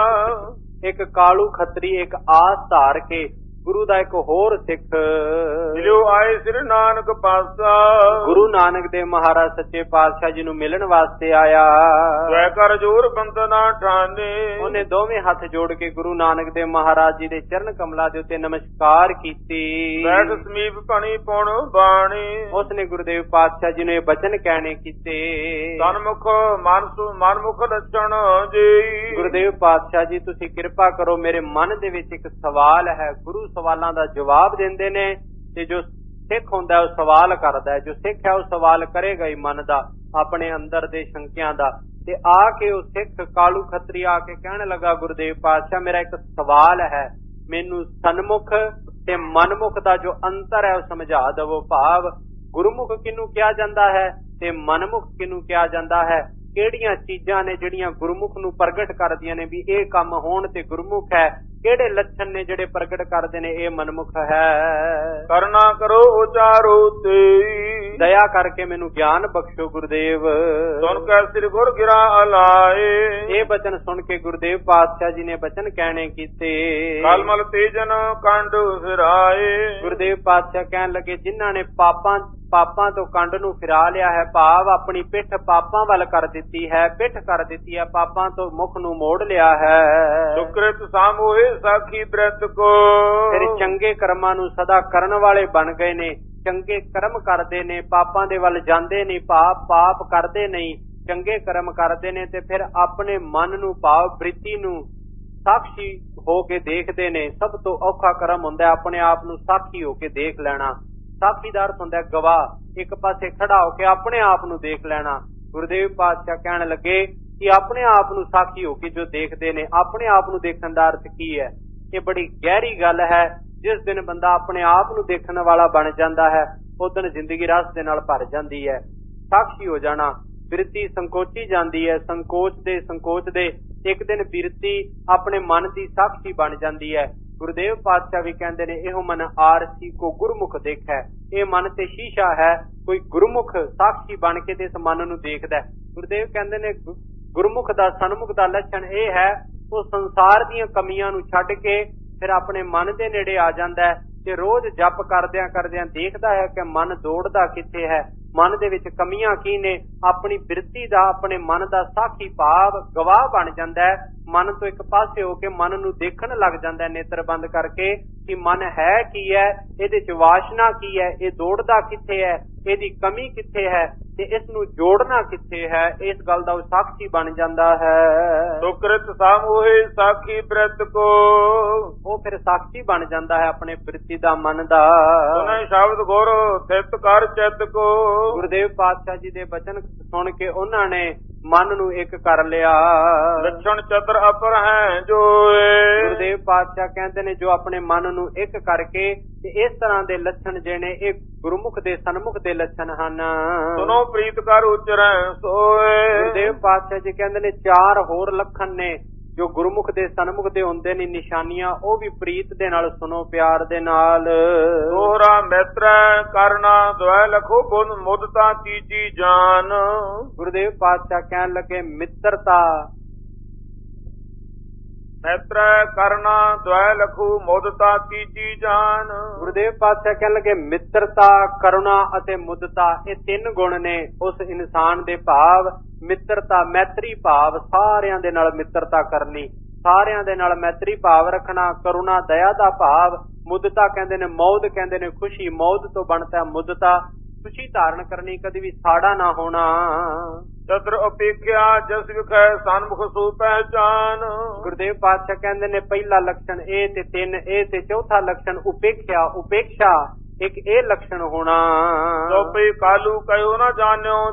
ਇੱਕ ਕਾਲੂ ਖੱਤਰੀ ਇੱਕ ਆਸ ਧਾਰ ਕੇ ਗੁਰੂ ਦਾ ਇੱਕ ਹੋਰ ਸਿੱਖ ਮਿਲਿਓ ਆਏ ਸ੍ਰੀ ਨਾਨਕ ਪਾਸਾ। ਗੁਰੂ ਨਾਨਕ ਦੇਵ ਮਹਾਰਾਜ ਸੱਚੇ ਪਾਤਸ਼ਾਹ ਜੀ ਨੂੰ ਮਿਲਣ ਵਾਸਤੇ ਆਇਆ। ਸਵੈ ਕਰ ਜੋਰ ਬੰਦਨਾ ਠਾਨੇ। ਉਹਨੇ ਦੋਵੇਂ ਹੱਥ ਜੋੜ ਕੇ ਗੁਰੂ ਨਾਨਕ ਦੇਵ ਮਹਾਰਾਜ ਜੀ ਦੇ ਚਰਨ ਕਮਲਾਂ ਦੇ ਉੱਤੇ ਨਮਸਕਾਰ ਕੀਤੀ। ਬੈਠ ਸਮੀਪ ਭਣੀ ਪੁਣ ਬਾਣੀ। ਉਸਨੇ ਗੁਰਦੇਵ ਪਾਤਸ਼ਾਹ ਜੀ ਨੂੰ ਇਹ ਬਚਨ ਕਹਿਣੇ ਕੀਤੇ। ਤਨਮੁਖ ਮਨਮੁਖ ਲੱਛਣ ਜੀ। ਗੁਰਦੇਵ ਪਾਤਸ਼ਾਹ ਜੀ ਤੁਸੀਂ ਕਿਰਪਾ ਕਰੋ, ਮੇਰੇ ਮਨ ਦੇ ਵਿੱਚ ਇੱਕ ਸਵਾਲ ਹੈ। ਗੁਰੂ ਸਵਾਲਾਂ ਦਾ ਜਵਾਬ ਦਿੰਦੇ ਨੇ ਤੇ ਜੋ ਸਿੱਖ ਹੁੰਦਾ ਉਹ ਸਵਾਲ ਕਰਦਾ ਹੈ। ਜੋ ਸਿੱਖ ਹੈ ਉਹ ਸਵਾਲ ਕਰੇਗਾ ਹੀ ਮਨ ਦਾ, ਆਪਣੇ ਅੰਦਰ ਦੇ ਸ਼ੰਕਿਆਂ ਦਾ। ਤੇ ਆ ਕੇ ਉਹ ਸਿੱਖ ਕਾਲੂ ਖੱਤਰੀ ਆ ਕੇ ਕਹਿਣ ਲੱਗਾ, ਗੁਰਦੇਵ ਪਾਤਸ਼ਾਹ ਮੇਰਾ ਇੱਕ ਸਵਾਲ ਹੈ, ਮੈਨੂੰ ਸਨਮੁਖ ਤੇ ਮਨਮੁਖ ਦਾ ਜੋ ਅੰਤਰ ਹੈ ਉਹ ਸਮਝਾ ਦਵੋ। ਭਾਵ ਗੁਰਮੁਖ ਕਿਹਨੂੰ ਕਿਹਾ ਜਾਂਦਾ ਹੈ ਤੇ ਮਨਮੁਖ ਕਿਹਨੂੰ ਕਿਹਾ ਜਾਂਦਾ ਹੈ। ਕਿਹੜੀਆਂ ਚੀਜ਼ਾਂ ਨੇ ਜਿਹੜੀਆਂ ਗੁਰਮੁਖ ਨੂੰ ਪ੍ਰਗਟ ਕਰਦੀਆਂ ਨੇ ਵੀ ਇਹ ਕੰਮ ਹੋਣ ਤੇ ਗੁਰਮੁਖ ਹੈ, ਕਿਹੜੇ ਲੱਛਣ ਨੇ ਜਿਹੜੇ ਪ੍ਰਗਟ ਕਰਦੇ ਨੇ ਇਹ ਮਨਮੁਖ ਹੈ। ਕਰਨਾ ਕਰੋ ਉਚਾਰੋ ਤੇ। ਦਇਆ ਕਰਕੇ ਮੈਨੂੰ ਗਿਆਨ ਬਖਸ਼ੋ ਗੁਰਦੇਵ। ਸੁਣ ਕੇ ਸ੍ਰੀ ਗੁਰ ਗਿਰਾ ਅਲਾਏ। ਇਹ ਬਚਨ ਸੁਣ ਕੇ ਗੁਰਦੇਵ ਪਾਤਸ਼ਾਹ ਜੀ ਨੇ ਬਚਨ ਕਹਿਣੇ ਕੀਤੇ। ਕਲਮਲ ਤੇਜਨ ਕੰਡ ਫਿਰਾਏ। ਗੁਰਦੇਵ ਪਾਤਸ਼ਾਹ ਕਹਿਣ ਲੱਗੇ, ਜਿਨ੍ਹਾਂ ਨੇ ਪਾਪਾਂ ਤੋਂ ਕੰਡ ਨੂੰ ਫਿਰਾ ਲਿਆ ਹੈ, ਭਾਵ ਆਪਣੀ ਪਿੱਠ ਪਾਪਾਂ ਵੱਲ ਕਰ ਦਿੱਤੀ ਹੈ, ਪਿੱਠ ਕਰ ਦਿੱਤੀ ਹੈ, ਪਾਪਾਂ ਤੋਂ ਮੁਖ ਨੂੰ ਮੋੜ ਲਿਆ ਹੈ। ਸੁਕ੍ਰਿਤ ਸਾਮੋਏ ਸਾਖੀ ਬ੍ਰਤ ਕੋ। ਫਿਰ ਚੰਗੇ ਕਰਮਾਂ ਨੂੰ ਸਦਾ ਕਰਨ ਵਾਲੇ ਬਣ ਗਏ ਨੇ, ਚੰਗੇ ਕਰਮ ਕਰਦੇ ਨੇ, ਪਾਪਾਂ ਦੇ ਵੱਲ ਜਾਂਦੇ ਨਹੀਂ, ਪਾਪ ਕਰਦੇ ਨਹੀਂ, ਚੰਗੇ ਕਰਮ ਕਰਦੇ ਨੇ ਤੇ ਫਿਰ ਆਪਣੇ ਮਨ ਨੂੰ, ਭਾਵ ਬ੍ਰਿਤੀ ਨੂੰ ਸਾਖੀ ਹੋ ਕੇ ਦੇਖਦੇ ਨੇ। ਸਭ ਤੋਂ ਔਖਾ ਕਰਮ ਹੁੰਦਾ ਆਪਣੇ ਆਪ ਨੂੰ ਸਾਖੀ ਹੋ ਕੇ ਦੇਖ ਲੈਣਾ। ਸਾਖੀ ਦਾ ਅਰਥ ਹੁੰਦਾ ਗਵਾਹ, ਇੱਕ ਪਾਸੇ ਖੜਾ ਹੋ ਕੇ ਆਪਣੇ ਆਪ ਨੂੰ ਦੇਖ ਲੈਣਾ। ਗੁਰਦੇਵ ਪਾਤਸ਼ਾਹ ਕਹਿਣ ਲੱਗੇ ਕਿ ਆਪਣੇ ਆਪ ਨੂੰ ਸਾਖੀ ਹੋ ਕੇ ਜੋ ਦੇਖਦੇ ਨੇ, ਆਪਣੇ ਆਪ ਨੂੰ ਦੇਖਣ ਦਾ ਅਰਥ ਕੀ ਹੈ? ਇਹ ਬੜੀ ਗਹਿਰੀ ਗੱਲ ਹੈ। ਜਿਸ ਦਿਨ ਬੰਦਾ ਆਪਣੇ ਆਪ ਨੂੰ ਦੇਖਣ ਵਾਲਾ ਬਣ ਜਾਂਦਾ ਹੈ, ਉਸ ਦਿਨ ਜ਼ਿੰਦਗੀ ਰਸ ਦੇ ਨਾਲ ਭਰ ਜਾਂਦੀ ਹੈ। ਸਾਖੀ ਹੋ ਜਾਣਾ, ਬਿਰਤੀ ਸੰਕੋਚੀ ਜਾਂਦੀ ਹੈ, ਸੰਕੋਚ ਦੇ ਇੱਕ ਦਿਨ ਬਿਰਤੀ ਆਪਣੇ ਮਨ ਦੀ ਸਾਖੀ ਬਣ ਜਾਂਦੀ ਹੈ। ਗੁਰਦੇਵ ਪਾਤਸ਼ਾਹ ਵੀ ਕਹਿੰਦੇ ਨੇ, ਇਹੋ ਮਨ ਆਰਸੀ ਕੋ ਗੁਰਮੁਖ ਦੇਖੈ। ਇਹ ਮਨ ਤੇ ਸ਼ੀਸ਼ਾ ਹੈ ਕੋਈ ਗੁਰਮੁਖ ਸਾਖੀ ਬਣ ਕੇ ਤੇ ਇਸ ਮਨ ਨੂੰ ਦੇਖਦਾ। ਗੁਰਦੇਵ ਕਹਿੰਦੇ ਨੇ ਗੁਰਮੁਖ ਦਾ ਸਨਮੁਖ ਦਾ ਲੱਛਣ ਇਹ ਹੈ, ਉਹ ਸੰਸਾਰ ਦੀਆਂ ਕਮੀਆਂ ਨੂੰ ਛੱਡ ਕੇ ਫਿਰ ਆਪਣੇ ਮਨ ਦੇ ਨੇੜੇ ਆ ਜਾਂਦਾ ਹੈ ਤੇ ਰੋਜ਼ ਜਪ ਕਰਦਿਆਂ ਕਰਦਿਆਂ ਦੇਖਦਾ ਹੈ ਕਿ ਮਨ ਦੌੜਦਾ ਕਿੱਥੇ ਹੈ, ਮਨ ਦੇ ਵਿੱਚ ਕਮੀਆਂ ਕੀ ਨੇ। ਆਪਣੀ ਬਿਰਤੀ ਦਾ, ਆਪਣੇ ਮਨ ਦਾ ਸਾਖੀ ਭਾਵ ਗਵਾਹ ਬਣ ਜਾਂਦਾ ਹੈ। ਮਨ ਤੋਂ ਇੱਕ ਪਾਸੇ ਹੋ ਕੇ ਮਨ ਨੂੰ ਦੇਖਣ ਲੱਗ ਜਾਂਦਾ ਹੈ, ਨੇਤਰ ਬੰਦ ਕਰਕੇ, ਕਿ ਮਨ ਹੈ ਕੀ ਹੈ, ਇਹਦੇ ਚ ਵਾਸ਼ਨਾ ਕੀ ਹੈ, ਇਹ ਦੌੜਦਾ ਕਿੱਥੇ ਹੈ, ਇਹਦੀ ਕਮੀ ਕਿੱਥੇ ਹੈ ਤੇ ਇਸ ਨੂੰ ਜੋੜਨਾ ਕਿੱਥੇ ਹੈ। ਇਸ ਗੱਲ ਦਾ ਉਹ ਸਾਖੀ ਬਣ ਜਾਂਦਾ ਹੈ। ਸੁਕ੍ਰਿਤ ਸਾਮੂਹਿ ਸਾਖੀ ਬ੍ਰਿਤ ਕੋ, ਉਹ ਫਿਰ ਸਾਖੀ ਬਣ ਜਾਂਦਾ ਹੈ ਆਪਣੇ ਬਿਰਤੀ ਦਾ, ਮਨ ਦਾ। ਸੁਨੇ ਸ਼ਬਦ ਗੁਰ ਥਿਤ ਕਰ ਚਿਤ ਕੋ, ਗੁਰਦੇਵ ਪਾਤਸ਼ਾਹ ਜੀ ਦੇ ਬਚਨ ਸੁਣ ਕੇ ਉਹਨਾਂ ਨੇ ਮਨ ਨੂੰ ਇੱਕ ਕਰ ਲਿਆ। ਲੱਛਣ ਚਤੁਰ ਅਪਰ ਹੈ ਜੋਏ, ਗੁਰਦੇਵ ਪਾਤਸ਼ਾਹ ਕਹਿੰਦੇ ਨੇ ਜੋ ਆਪਣੇ ਮਨ ਨੂੰ ਇੱਕ ਕਰਕੇ ਤੇ ਇਸ ਤਰ੍ਹਾਂ ਦੇ ਲੱਛਣ ਜਿਹੜੇ ਇਹ ਗੁਰਮੁਖ ਦੇ ਸਨਮੁਖ ਦੇ ਲੱਛਣ ਹਨ। ਸੁਨੋ ਪ੍ਰੀਤ ਕਰ ਉਚਰੈ ਸੋਏ, ਗੁਰਦੇਵ ਪਾਤਸ਼ਾਹ ਜੀ ਕਹਿੰਦੇ ਨੇ 4 ਹੋਰ ਲੱਖਣ ਨੇ ਜੋ ਗੁਰਮੁਖ ਦੇ ਸਨਮੁਖ ਦੇ ਹੁੰਦੇ ਨੇ ਨਿਸ਼ਾਨੀਆਂ, ਉਹ ਵੀ ਪ੍ਰੀਤ ਦੇ ਨਾਲ ਸੁਣੋ, ਪਿਆਰ ਦੇ ਨਾਲ। ਦੋਹਰਾ ਮਿੱਤਰੈ ਕਰਨਾ ਦੁਇ ਲਖੋ ਗੁਣ ਮੁਦਤਾ ਤੀਜੀ ਜਾਨ, ਗੁਰਦੇਵ ਪਾਤਸ਼ਾਹ ਕਹਿਣ ਲੱਗੇ ਮਿੱਤਰਤਾ, ਮਿੱਤਰੈ ਕਰਨਾ ਦੁਇ ਲਖੋ ਮੁਦਤਾ ਤੀਜੀ ਜਾਨ। ਗੁਰਦੇਵ ਪਾਤਸ਼ਾਹ ਕਹਿਣ ਲੱਗੇ ਮਿੱਤਰਤਾ, ਕਰੁਣਾ ਅਤੇ ਮੁਦਤਾ ਇਹ 3 ਗੁਣ ਨੇ ਉਸ ਇਨਸਾਨ ਦੇ। ਭਾਵ ਮਿੱਤਰਤਾ, ਮੈਤਰੀ ਭਾਵ, ਸਾਰਿਆਂ ਦੇ ਨਾਲ ਮਿੱਤਰਤਾ ਕਰਨੀ, ਸਾਰਿਆਂ ਦੇ ਨਾਲ ਮੈਤਰੀ ਭਾਵ ਰੱਖਣਾ। ਕਰੁਣਾ, ਦਇਆ ਦਾ ਭਾਵ। ਮੁਦਤਾ ਕਹਿੰਦੇ ਨੇ ਮੌਦ, ਕਹਿੰਦੇ ਨੇ ਖੁਸ਼ੀ, ਮੌਦ ਤੋਂ ਬਣਦਾ ਮੁਦਤਾ, ਖੁਸ਼ੀ ਧਾਰਨ ਕਰਨੀ, ਕਦੀ ਵੀ ਸਾੜਾ ਨਾ ਹੋਣਾ। ਚਤੁਰ ਉਪੇਖਿਆ ਜਸ ਵਿਖੈ ਸਨਮੁਖ ਸੋ ਪਹਿਚਾਨ, ਗੁਰਦੇਵ ਪਾਤਸ਼ਾਹ ਕਹਿੰਦੇ ਨੇ ਪਹਿਲਾ ਲੱਛਣ ਇਹ ਤੇ 3 ਇਹ ਤੇ ਚੌਥਾ ਲੱਛਣ ਉਪੇਖਿਆ, ਉਪੇਖਿਆ ਇੱਕ ਇਹ ਲੱਛਣ ਹੋਣਾ। ਸੋਪੀ ਕਾਲੂ ਕਹਿਓ ਨਾ ਜਾਣਿਓ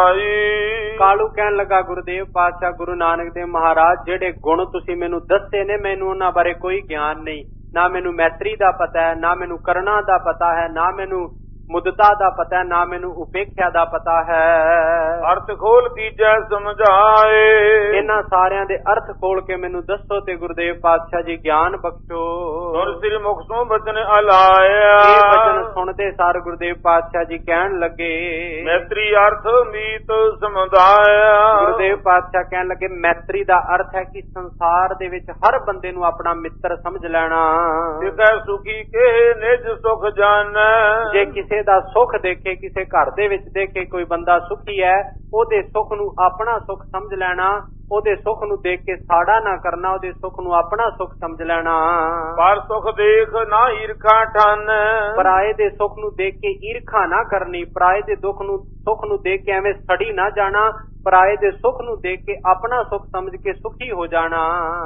ਜਾਈ, ਕਾਲੂ ਕਹਿਣ ਲੱਗਾ ਗੁਰਦੇਵ ਪਾਤਸ਼ਾਹ ਗੁਰੂ ਨਾਨਕ ਦੇਵ ਮਹਾਰਾਜ ਜਿਹੜੇ ਗੁਣ ਤੁਸੀਂ ਮੈਨੂੰ ਦੱਸੇ ਨੇ ਮੈਨੂੰ ਉਹਨਾਂ ਬਾਰੇ ਕੋਈ ਗਿਆਨ ਨਹੀਂ। ਨਾ ਮੈਨੂੰ ਮੈਤਰੀ ਦਾ ਪਤਾ ਹੈ, ਨਾ ਮੈਨੂੰ ਕਰੁਣਾ ਦਾ ਪਤਾ ਹੈ, ਨਾ ਮੈਨੂੰ ਮੁਦਤਾ ਦਾ ਪਤਾ ਹੈ, ਨਾ ਮੈਨੂੰ ਉਪੇਖਿਆ ਦਾ ਪਤਾ ਹੈ। ਅਰਥ ਖੋਲ ਕੀਜੈ ਸਮਝਾਏ, ਇਹਨਾਂ ਸਾਰਿਆਂ ਦੇ ਅਰਥ ਖੋਲ ਕੇ ਮੈਨੂੰ ਦੱਸੋ ਤੇ ਗੁਰਦੇਵ ਪਾਤਸ਼ਾਹ ਜੀ ਗਿਆਨ ਬਖਸ਼ੋ। ਗੁਰ ਸ੍ਰੀ ਮੁਖ ਤੋਂ ਬਚਨ ਅਲਾਇਆ, ਇਹ ਬਚਨ ਸੁਣਦੇ ਸਾਰ ਗੁਰਦੇਵ ਪਾਤਸ਼ਾਹ ਜੀ ਕਹਿਣ ਲੱਗੇ ਮੈਤਰੀ ਅਰਥ ਮੀਤ ਸਮੁਦਾਇਆ। ਗੁਰਦੇਵ ਪਾਤਸ਼ਾਹ ਕਹਿਣ ਲੱਗੇ ਮੈਤਰੀ ਦਾ ਅਰਥ ਹੈ ਕਿ ਸੰਸਾਰ ਦੇ ਵਿੱਚ ਹਰ ਬੰਦੇ ਨੂੰ ਆਪਣਾ ਮਿੱਤਰ ਸਮਝ ਲੈਣਾ। ਜਿਸੈ ਸੁਖੀ ਕੇ ਨਿਜ ਸੁਖ ਜਾਣੈ, ਜੇ ਕਿਸੇ ਦਾ ਸੁਖ ਦੇਖੇ, ਕਿਸੇ ਘਰ ਦੇ ਵਿੱਚ ਦੇਖੇ ਕੋਈ ਬੰਦਾ ਸੁਖੀ ਹੈ, ਉਹਦੇ ਸੁਖ ਨੂੰ ਆਪਣਾ ਸੁਖ ਸਮਝ ਲੈਣਾ, ਉਹਦੇ ਸੁਖ ਨੂੰ ਦੇਖ ਕੇ ਸਾੜਾ ਨਾ ਕਰਨਾ, ਉਹਦੇ ਸੁਖ ਨੂੰ ਆਪਣਾ ਸੁਖ ਸਮਝ ਲੈਣਾ। ਪਰ ਸੁਖ ਦੇਖ ਨਾ ਈਰਖਾ ਠਨ, ਪਰਾਏ ਦੇ ਸੁਖ ਨੂੰ ਦੇਖ ਕੇ ਈਰਖਾ ਨਾ ਕਰਨੀ, ਪਰਾਏ ਦੇ ਸੁਖ ਨੂੰ ਦੇਖ ਕੇ ਐਵੇਂ ਸੜੀ ਨਾ ਜਾਣਾ, ਪਰਾਏ ਦੇ ਸੁਖ ਨੂੰ ਦੇਖ ਕੇ ਆਪਣਾ ਸੁਖ ਸਮਝ ਕੇ ਸੁਖੀ ਹੋ ਜਾਣਾ।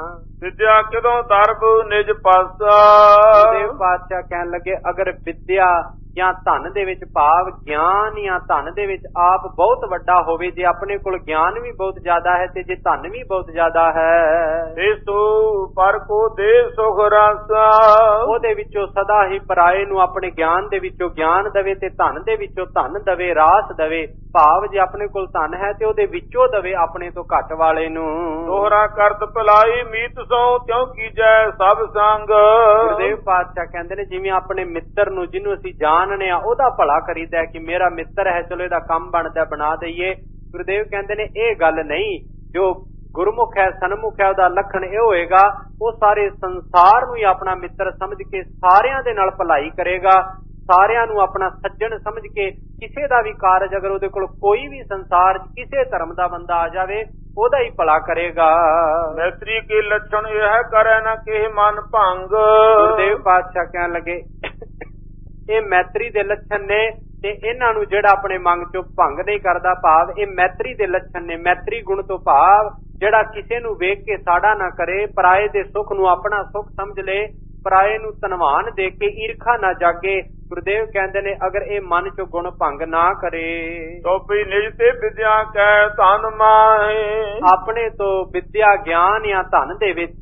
ਵਿਦਿਆ ਕਿਦੋਂ ਦਰਬ ਨਿਜ ਪਾਸਾ, ਦੇਵ ਪਾਤਸ਼ਾਹ ਕਹਿਣ ਲੱਗੇ ਅਗਰ ਵਿਦਿਆ ਜਾਂ ਧਨ ਦੇ ਵਿੱਚ ਭਾਵ ਗਿਆਨ ਜਾਂ ਧਨ ਦੇ ਵਿੱਚ ਆਪ ਬਹੁਤ ਵੱਡਾ ਹੋਵੇ, ਜੇ ਆਪਣੇ ਕੋਲ ਗਿਆਨ ਵੀ ਬਹੁਤ ਜ਼ਿਆਦਾ ਹੈ ਤੇ ਜੇ ਧਨ ਵੀ ਬਹੁਤ ਜ਼ਿਆਦਾ ਹੈ, ਇਸੋ ਪਰ ਕੋ ਦੇ ਸੁਖ ਰਸ, ਉਹਦੇ ਵਿੱਚੋਂ ਸਦਾ ਹੀ ਪਰਾਏ ਨੂੰ ਆਪਣੇ ਗਿਆਨ ਦੇ ਵਿੱਚੋਂ ਗਿਆਨ ਦੇਵੇ ਤੇ ਧਨ ਦੇ ਵਿੱਚੋਂ ਧਨ ਦੇਵੇ, ਰਾਸ ਦੇਵੇ। ਭਾਵ ਜੇ ਆਪਣੇ ਕੋਲ ਧਨ ਹੈ ਤੇ ਉਹਦੇ ਵਿੱਚੋਂ ਦੇਵੇ ਆਪਣੇ ਤੋਂ ਘੱਟ ਵਾਲੇ ਨੂੰ। ਦੋਹਰਾ ਕਰਤ ਭਲਾਈ ਮੀਤ ਸੋ ਤਿਉ ਕੀਜੈ ਸਭ ਸੰਗ, ਗੁਰਦੇਵ ਪਾਤਸ਼ਾਹ ਕਹਿੰਦੇ ਨੇ ਜਿਵੇਂ ਆਪਣੇ ਮਿੱਤਰ ਨੂੰ ਜਿਹਨੂੰ ਅਸੀਂ ਜਾਣਨੇ ਆ ਉਹਦਾ ਭਲਾ ਕਰੀਦਾ ਕਿ ਮੇਰਾ ਮਿੱਤਰ ਹੈ, ਚਲੋ ਇਹਦਾ ਕੰਮ ਬਣਦਾ ਬਣਾ ਦਈਏ। ਗੁਰਦੇਵ ਕਹਿੰਦੇ ਨੇ ਇਹ ਗੱਲ ਨਹੀਂ, ਜੋ ਗੁਰਮੁਖ ਹੈ ਸਨਮੁਖ ਹੈ ਉਹਦਾ ਲੱਖਣ ਇਹ ਹੋਏਗਾ ਉਹ ਸਾਰੇ ਸੰਸਾਰ ਨੂੰ ਹੀ ਆਪਣਾ ਮਿੱਤਰ ਸਮਝ ਕੇ ਸਾਰਿਆਂ ਦੇ ਨਾਲ ਭਲਾਈ ਕਰੇਗਾ, ਸਾਰਿਆਂ ਨੂੰ ਆਪਣਾ ਸੱਜਣ ਸਮਝ ਕੇ ਕਿਸੇ ਦਾ ਵੀ ਕਾਰਜ ਅਗਰ ਉਹਦੇ ਕੋਲ ਕੋਈ ਵੀ ਸੰਸਾਰ 'ਚ ਕਿਸੇ ਧਰਮ ਦਾ ਬੰਦਾ ਆ ਜਾਵੇ ਉਹਦਾ ਹੀ ਭਲਾ ਕਰੇਗਾ। ਮੈਤਰੀ ਕੇ ਲੱਛਣ ਇਹ ਹੈ ਕਰੇ ਨਾ ਕਿਸੇ ਮਨ ਭੰਗ, ਗੁਰਦੇਵ ਪਾਤਸ਼ਾਹ ਕਹਿਣ ਲੱਗੇ ਇਹ ਮੈਤਰੀ ਦੇ ਲੱਛਣ ਨੇ ਤੇ ਇਹਨਾਂ ਨੂੰ ਜਿਹੜਾ ਆਪਣੇ ਮਨ ਚੋਂ ਭੰਗ ਨਹੀਂ ਕਰਦਾ, ਭਾਵ ਇਹ ਮੈਤਰੀ ਦੇ ਲੱਛਣ ਨੇ। ਮੈਤਰੀ ਗੁਣ ਤੋਂ ਭਾਵ ਜਿਹੜਾ ਕਿਸੇ ਨੂੰ ਵੇਖ ਕੇ ਸਾੜਾ ਨਾ ਕਰੇ, ਪਰਾਏ ਦੇ ਸੁੱਖ ਨੂੰ ਆਪਣਾ ਸੁੱਖ ਸਮਝ ਲੇ, ਪਰਾਏ ਨੂੰ ਧਨਵਾਨ ਦੇਖ ਕੇ ਈਰਖਾ ਨਾ ਜਾਗੇ। ਗੁਰਦੇਵ ਕਹਿੰਦੇ ਨੇ ਅਗਰ ਇਹ ਮਨ ਚੋਂ ਗੁਣ ਭੰਗ ਨਾ ਕਰੇ, ਸੋਪੀ ਨਿਜ ਤੇ ਵਿਦਿਆ ਕੈ ਧਨ ਮਾਹੇ, ਆਪਣੇ ਤੋਂ ਵਿਦਿਆ ਗਿਆਨ ਜਾਂ ਧਨ ਦੇ ਵਿੱਚ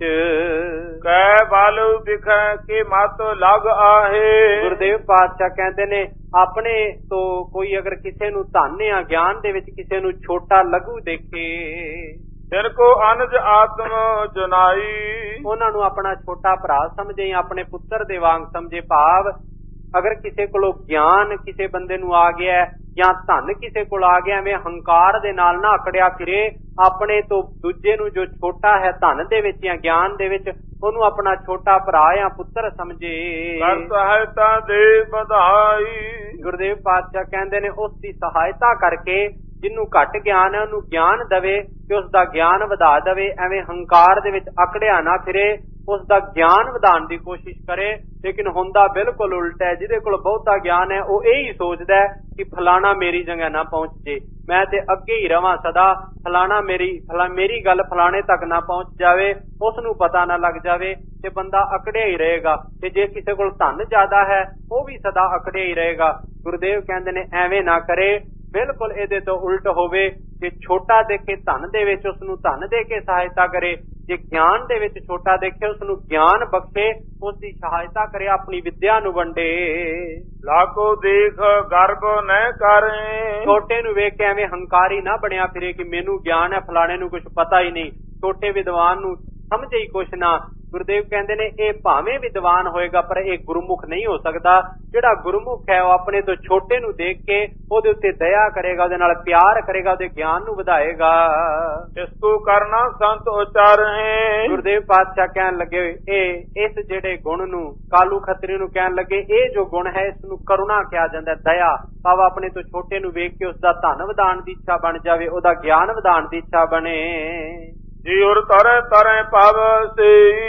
ਕੈ ਬਲ ਵਿਖੈ ਕੇ ਮਤ ਲਗ ਆਹੇ। ਗੁਰਦੇਵ ਪਾਤਸ਼ਾਹ ਕਹਿੰਦੇ ਨੇ ਆਪਣੇ ਤੋਂ ਕੋਈ ਅਗਰ ਕਿਸੇ ਨੂੰ ਧਨ ਜਾਂ ਗਿਆਨ ਦੇ ਵਿੱਚ ਕਿਸੇ ਨੂੰ ਛੋਟਾ ਲਘੂ ਦੇਖੇ, ਤਿਨ ਕੋ ਅਨਜ ਆਤਮ ਜਨਾਈ, ਉਹਨਾਂ ਨੂੰ ਆਪਣਾ ਛੋਟਾ ਭਰਾ ਸਮਝੇ, ਆਪਣੇ ਪੁੱਤਰ ਦੇ ਵਾਂਗ ਸਮਝੇ। ਭਾਵ ਅਗਰ ਕਿਸੇ ਕੋਲੋਂ ਗਿਆਨ ਕਿਸੇ ਬੰਦੇ ਨੂੰ ਆ ਗਿਆ ਜਾਂ ਧਨ ਕਿਸੇ ਕੋਲ ਆ ਗਿਆ, ਐਵੇਂ ਹੰਕਾਰ ਦੇ ਨਾਲ ਨਾ ਅਕੜਿਆ ਫਿਰੇ। ਆਪਣੇ ਤੋਂ ਦੂਜੇ ਨੂੰ ਜੋ ਛੋਟਾ ਹੈ ਧਨ ਦੇ ਵਿੱਚ ਜਾਂ ਗਿਆਨ ਦੇ ਵਿੱਚ, ਉਹਨੂੰ ਆਪਣਾ ਛੋਟਾ ਭਰਾ ਜਾਂ ਪੁੱਤਰ ਸਮਝੇ। ਕਰ ਸਹਾਇਤਾ ਦੇ ਵਧਾਈ। ਗੁਰਦੇਵ ਪਾਤਸ਼ਾਹ ਕਹਿੰਦੇ ਨੇ ਉਸ ਦੀ ਸਹਾਇਤਾ ਕਰਕੇ ਜਿਹਨੂੰ ਘੱਟ ਗਿਆਨ ਹੈ ਉਹਨੂੰ ਗਿਆਨ ਦਵੇ ਤੇ ਉਸ ਦਾ ਗਿਆਨ ਵਧਾ ਦਵੇ। ਐਵੇਂ ਹੰਕਾਰ ਦੇ ਵਿੱਚ ਅਕੜਿਆ ਨਾ ਫਿਰੇ, ਉਸ ਦਾ ਗਿਆਨ ਵਧਾਉਣ ਦੀ ਕੋਸ਼ਿਸ਼ ਕਰੇ। ਲੇਕਿਨ ਹੁੰਦਾ ਬਿਲਕੁਲ ਉਲਟਾ ਹੈ। ਜਿਹਦੇ ਕੋਲ ਬਹੁਤਾ ਗਿਆਨ ਹੈ ਉਹ ਇਹ ਹੀ ਸੋਚਦਾ ਹੈ ਕਿ ਫਲਾਣਾ ਮੇਰੀ ਜਗ੍ਹਾ ਨਾ ਪਹੁੰਚ ਜੇ, ਮੈਂ ਤੇ ਅੱਗੇ ਹੀ ਰਵਾਂ ਸਦਾ, ਫਲਾਣਾ ਮੇਰੀ ਗੱਲ ਫਲਾਣੇ ਤੱਕ ਨਾ ਪਹੁੰਚ ਜਾਵੇ, ਉਸ ਨੂੰ ਪਤਾ ਨਾ ਲੱਗ ਜਾਵੇ, ਤੇ ਬੰਦਾ ਅਕੜਿਆ ਹੀ ਰਹੇਗਾ। ਤੇ ਜੇ ਕਿਸੇ ਕੋਲ ਧਨ ਜ਼ਿਆਦਾ ਹੈ ਉਹ ਵੀ ਸਦਾ ਅਕੜਿਆ ਹੀ ਰਹੇਗਾ। ਗੁਰਦੇਵ ਕਹਿੰਦੇ ਨੇ ਐਵੇਂ ਨਾ ਕਰੇ, ਬਿਲਕੁਲ ਇਹਦੇ ਤੋਂ ਉਲਟ ਹੋਵੇ। ਜੇ ਛੋਟਾ ਦੇਖੇ ਧਨ ਦੇ ਵਿੱਚ ਉਸ ਨੂੰ ਧਨ ਦੇ ਕੇ ਸਹਾਇਤਾ ਕਰੇ, ਜੇ ਗਿਆਨ ਦੇ ਵਿੱਚ ਛੋਟਾ ਦੇਖੇ ਉਸ ਨੂੰ ਗਿਆਨ ਬਖਸ਼ੇ, ਉਸ ਦੀ ਸਹਾਇਤਾ ਕਰੇ, ਆਪਣੀ ਵਿਦਿਆ ਨੂੰ ਵੰਡੇ। ਲਾਕੋ ਦੇਖ ਗਰਬ ਨਾ ਕਰੇ। ਛੋਟੇ ਨੂੰ ਵੇਖ ਕੇ ਐਵੇਂ ਹੰਕਾਰੀ ਨਾ ਬਣਿਆ ਫਿਰੇ ਕਿ ਮੈਨੂੰ ਗਿਆਨ ਹੈ, ਫਲਾਣੇ ਨੂੰ ਕੁਝ ਪਤਾ ਹੀ ਨਹੀਂ। ਛੋਟੇ ਵਿਦਵਾਨ ਨੂੰ ਸਮਝੇ ਹੀ ਕੁਛ ਨਾ। ਗੁਰਦੇਵ ਕਹਿੰਦੇ ਨੇ ਇਹ ਭਾਵੇਂ ਵਿਦਵਾਨ ਹੋਏਗਾ ਪਰ ਇਹ ਗੁਰਮੁਖ ਨਹੀਂ ਹੋ ਸਕਦਾ। ਜਿਹੜਾ ਗੁਰਮੁਖ ਹੈ ਉਹ ਆਪਣੇ ਤੋਂ ਛੋਟੇ ਨੂੰ ਦੇਖ ਕੇ ਉਹਦੇ ਉੱਤੇ ਦਇਆ ਕਰੇਗਾ, ਉਹਦੇ ਨਾਲ ਪਿਆਰ ਕਰੇਗਾ, ਉਹਦੇ ਗਿਆਨ ਨੂੰ ਵਧਾਏਗਾ। ਇਸ ਤੋਂ ਕਰਨਾ ਸੰਤ ਉਚਾਰੇ। ਗੁਰਦੇਵ ਪਾਤਸ਼ਾਹ ਕਹਿਣ ਲੱਗੇ ਇਸ ਜਿਹੜੇ ਗੁਣ ਨੂੰ, ਕਾਲੂ ਖੱਤਰੀ ਨੂੰ ਕਹਿਣ ਲੱਗੇ ਇਹ ਜੋ ਗੁਣ ਹੈ ਇਸ ਨੂੰ ਕਰੁਣਾ ਕਿਹਾ ਜਾਂਦਾ, ਦਇਆ। ਭਾਵ ਆਪਣੇ ਤੋਂ ਛੋਟੇ ਨੂੰ ਵੇਖ ਕੇ ਉਸ ਦਾ ਧਨ ਵਧਾਉਣ ਦੀ ਇੱਛਾ ਬਣ ਜਾਵੇ, ਉਹਦਾ ਗਿਆਨ ਵਧਾਉਣ ਦੀ ਇੱਛਾ ਬਣੇ। ਜੀ ਔਰ ਤਰੇ ਤਰੇ ਭਵ ਸੇ,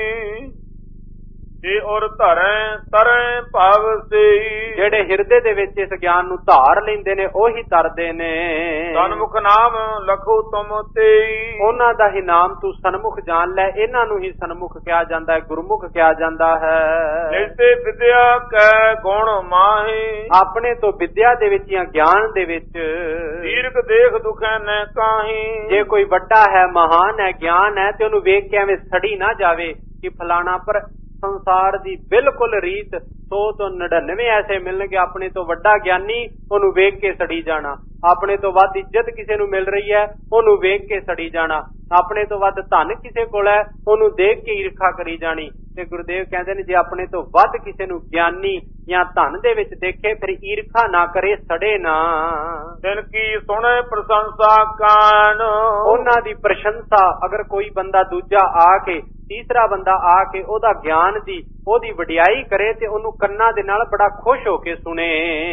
ਜੀ ਔਰ ਤਰੇ ਭਵ ਸੇ। ਜਿਹੜੇ ਹਿਰਦੇ ਦੇ ਵਿੱਚ ਇਸ ਗਿਆਨ ਨੂੰ ਧਾਰ ਲੈਂਦੇ ਨੇ ਉਹੀ ਤਰਦੇ ਨੇ। ਸਨਮੁਖ ਨਾਮ ਲਖੋ ਤੁਮ ਤੇ। ਉਹਨਾਂ ਦਾ ਹੀ ਨਾਮ ਤੂੰ ਸਨਮੁਖ ਜਾਣ ਲੈ। ਇਹਨਾਂ ਨੂੰ ਹੀ ਸਨਮੁਖ ਕਿਹਾ ਜਾਂਦਾ ਹੈ, ਗੁਰਮੁਖ ਕਿਹਾ ਜਾਂਦਾ ਹੈ। ਜਿਤੇ ਵਿਦਿਆ ਕੈ ਗੁਣ ਮਾਹੀ। ਆਪਣੇ ਤੋਂ ਵਿਦਿਆ ਦੇ ਵਿੱਚ ਜਾਂ ਗਿਆਨ ਦੇ ਵਿੱਚ ਦੀਰਘ ਦੇਖ ਦੁਖੈ ਨ ਕਾਹੀ। ਜੇ ਕੋਈ ਵੱਡਾ ਹੈ, ਮਹਾਨ ਹੈ, ਗਿਆਨ ਹੈ, ਤੇ ਉਹਨੂੰ ਵੇਖ ਕੇ ਐਵੇਂ ਸੜੀ ਨਾ ਜਾਵੇ ਕਿ ਫਲਾਣਾ। ਪਰ ਸੰਸਾਰ ਦੀ ਬਿਲਕੁਲ ਰੀਤ 100 ਤੋਂ 99 ਐਸੇ ਮਿਲਣਗੇ ਆਪਣੇ ਤੋਂ ਵੱਡਾ ਗਿਆਨੀ, ਉਹਨੂੰ ਵੇਖ ਕੇ ਸੜੀ ਜਾਣਾ। ਆਪਣੇ ਤੋਂ ਵੱਧ ਇੱਜ਼ਤ ਕਿਸੇ ਨੂੰ ਮਿਲ ਰਹੀ ਹੈ ਉਹਨੂੰ ਵੇਖ ਕੇ ਸੜੀ ਜਾਣਾ। ਆਪਣੇ ਤੋਂ ਵੱਧ ਧਨ ਕਿਸੇ ਕੋਲ ਹੈ ਉਹਨੂੰ ਦੇਖ ਕੇ ਈਰਖਾ ਕਰੀ ਜਾਣੀ। ਤੇ ਗੁਰਦੇਵ ਕਹਿੰਦੇ ਨੇ ਜੇ ਆਪਣੇ ਤੋਂ ਵੱਧ ਕਿਸੇ ਨੂੰ ਗਿਆਨੀ ਜਾਂ ਧਨ ਦੇ ਵਿੱਚ ਦੇਖੇ ਫਿਰ ਈਰਖਾ ਨਾ ਕਰੇ, ਸੜੇ ਨਾ। ਦਿਨ ਕੀ ਸੁਣੇ ਪ੍ਰਸ਼ੰਸਾ ਕਾਨ। ਉਹਨਾਂ ਦੀ ਪ੍ਰਸ਼ੰਸਾ ਅਗਰ ਕੋਈ ਬੰਦਾ ਦੂਜਾ ਆ ਕੇ, ਤੀਸਰਾ ਬੰਦਾ ਆ ਕੇ ਉਹਦਾ ਗਿਆਨ ਦੀ, ਉਹਦੀ ਵਡਿਆਈ ਕਰੇ ਤੇ ਉਹਨੂੰ ਕੰਨਾਂ ਦੇ ਨਾਲ ਬੜਾ ਖੁਸ਼ ਹੋ ਕੇ ਸੁਣੇ।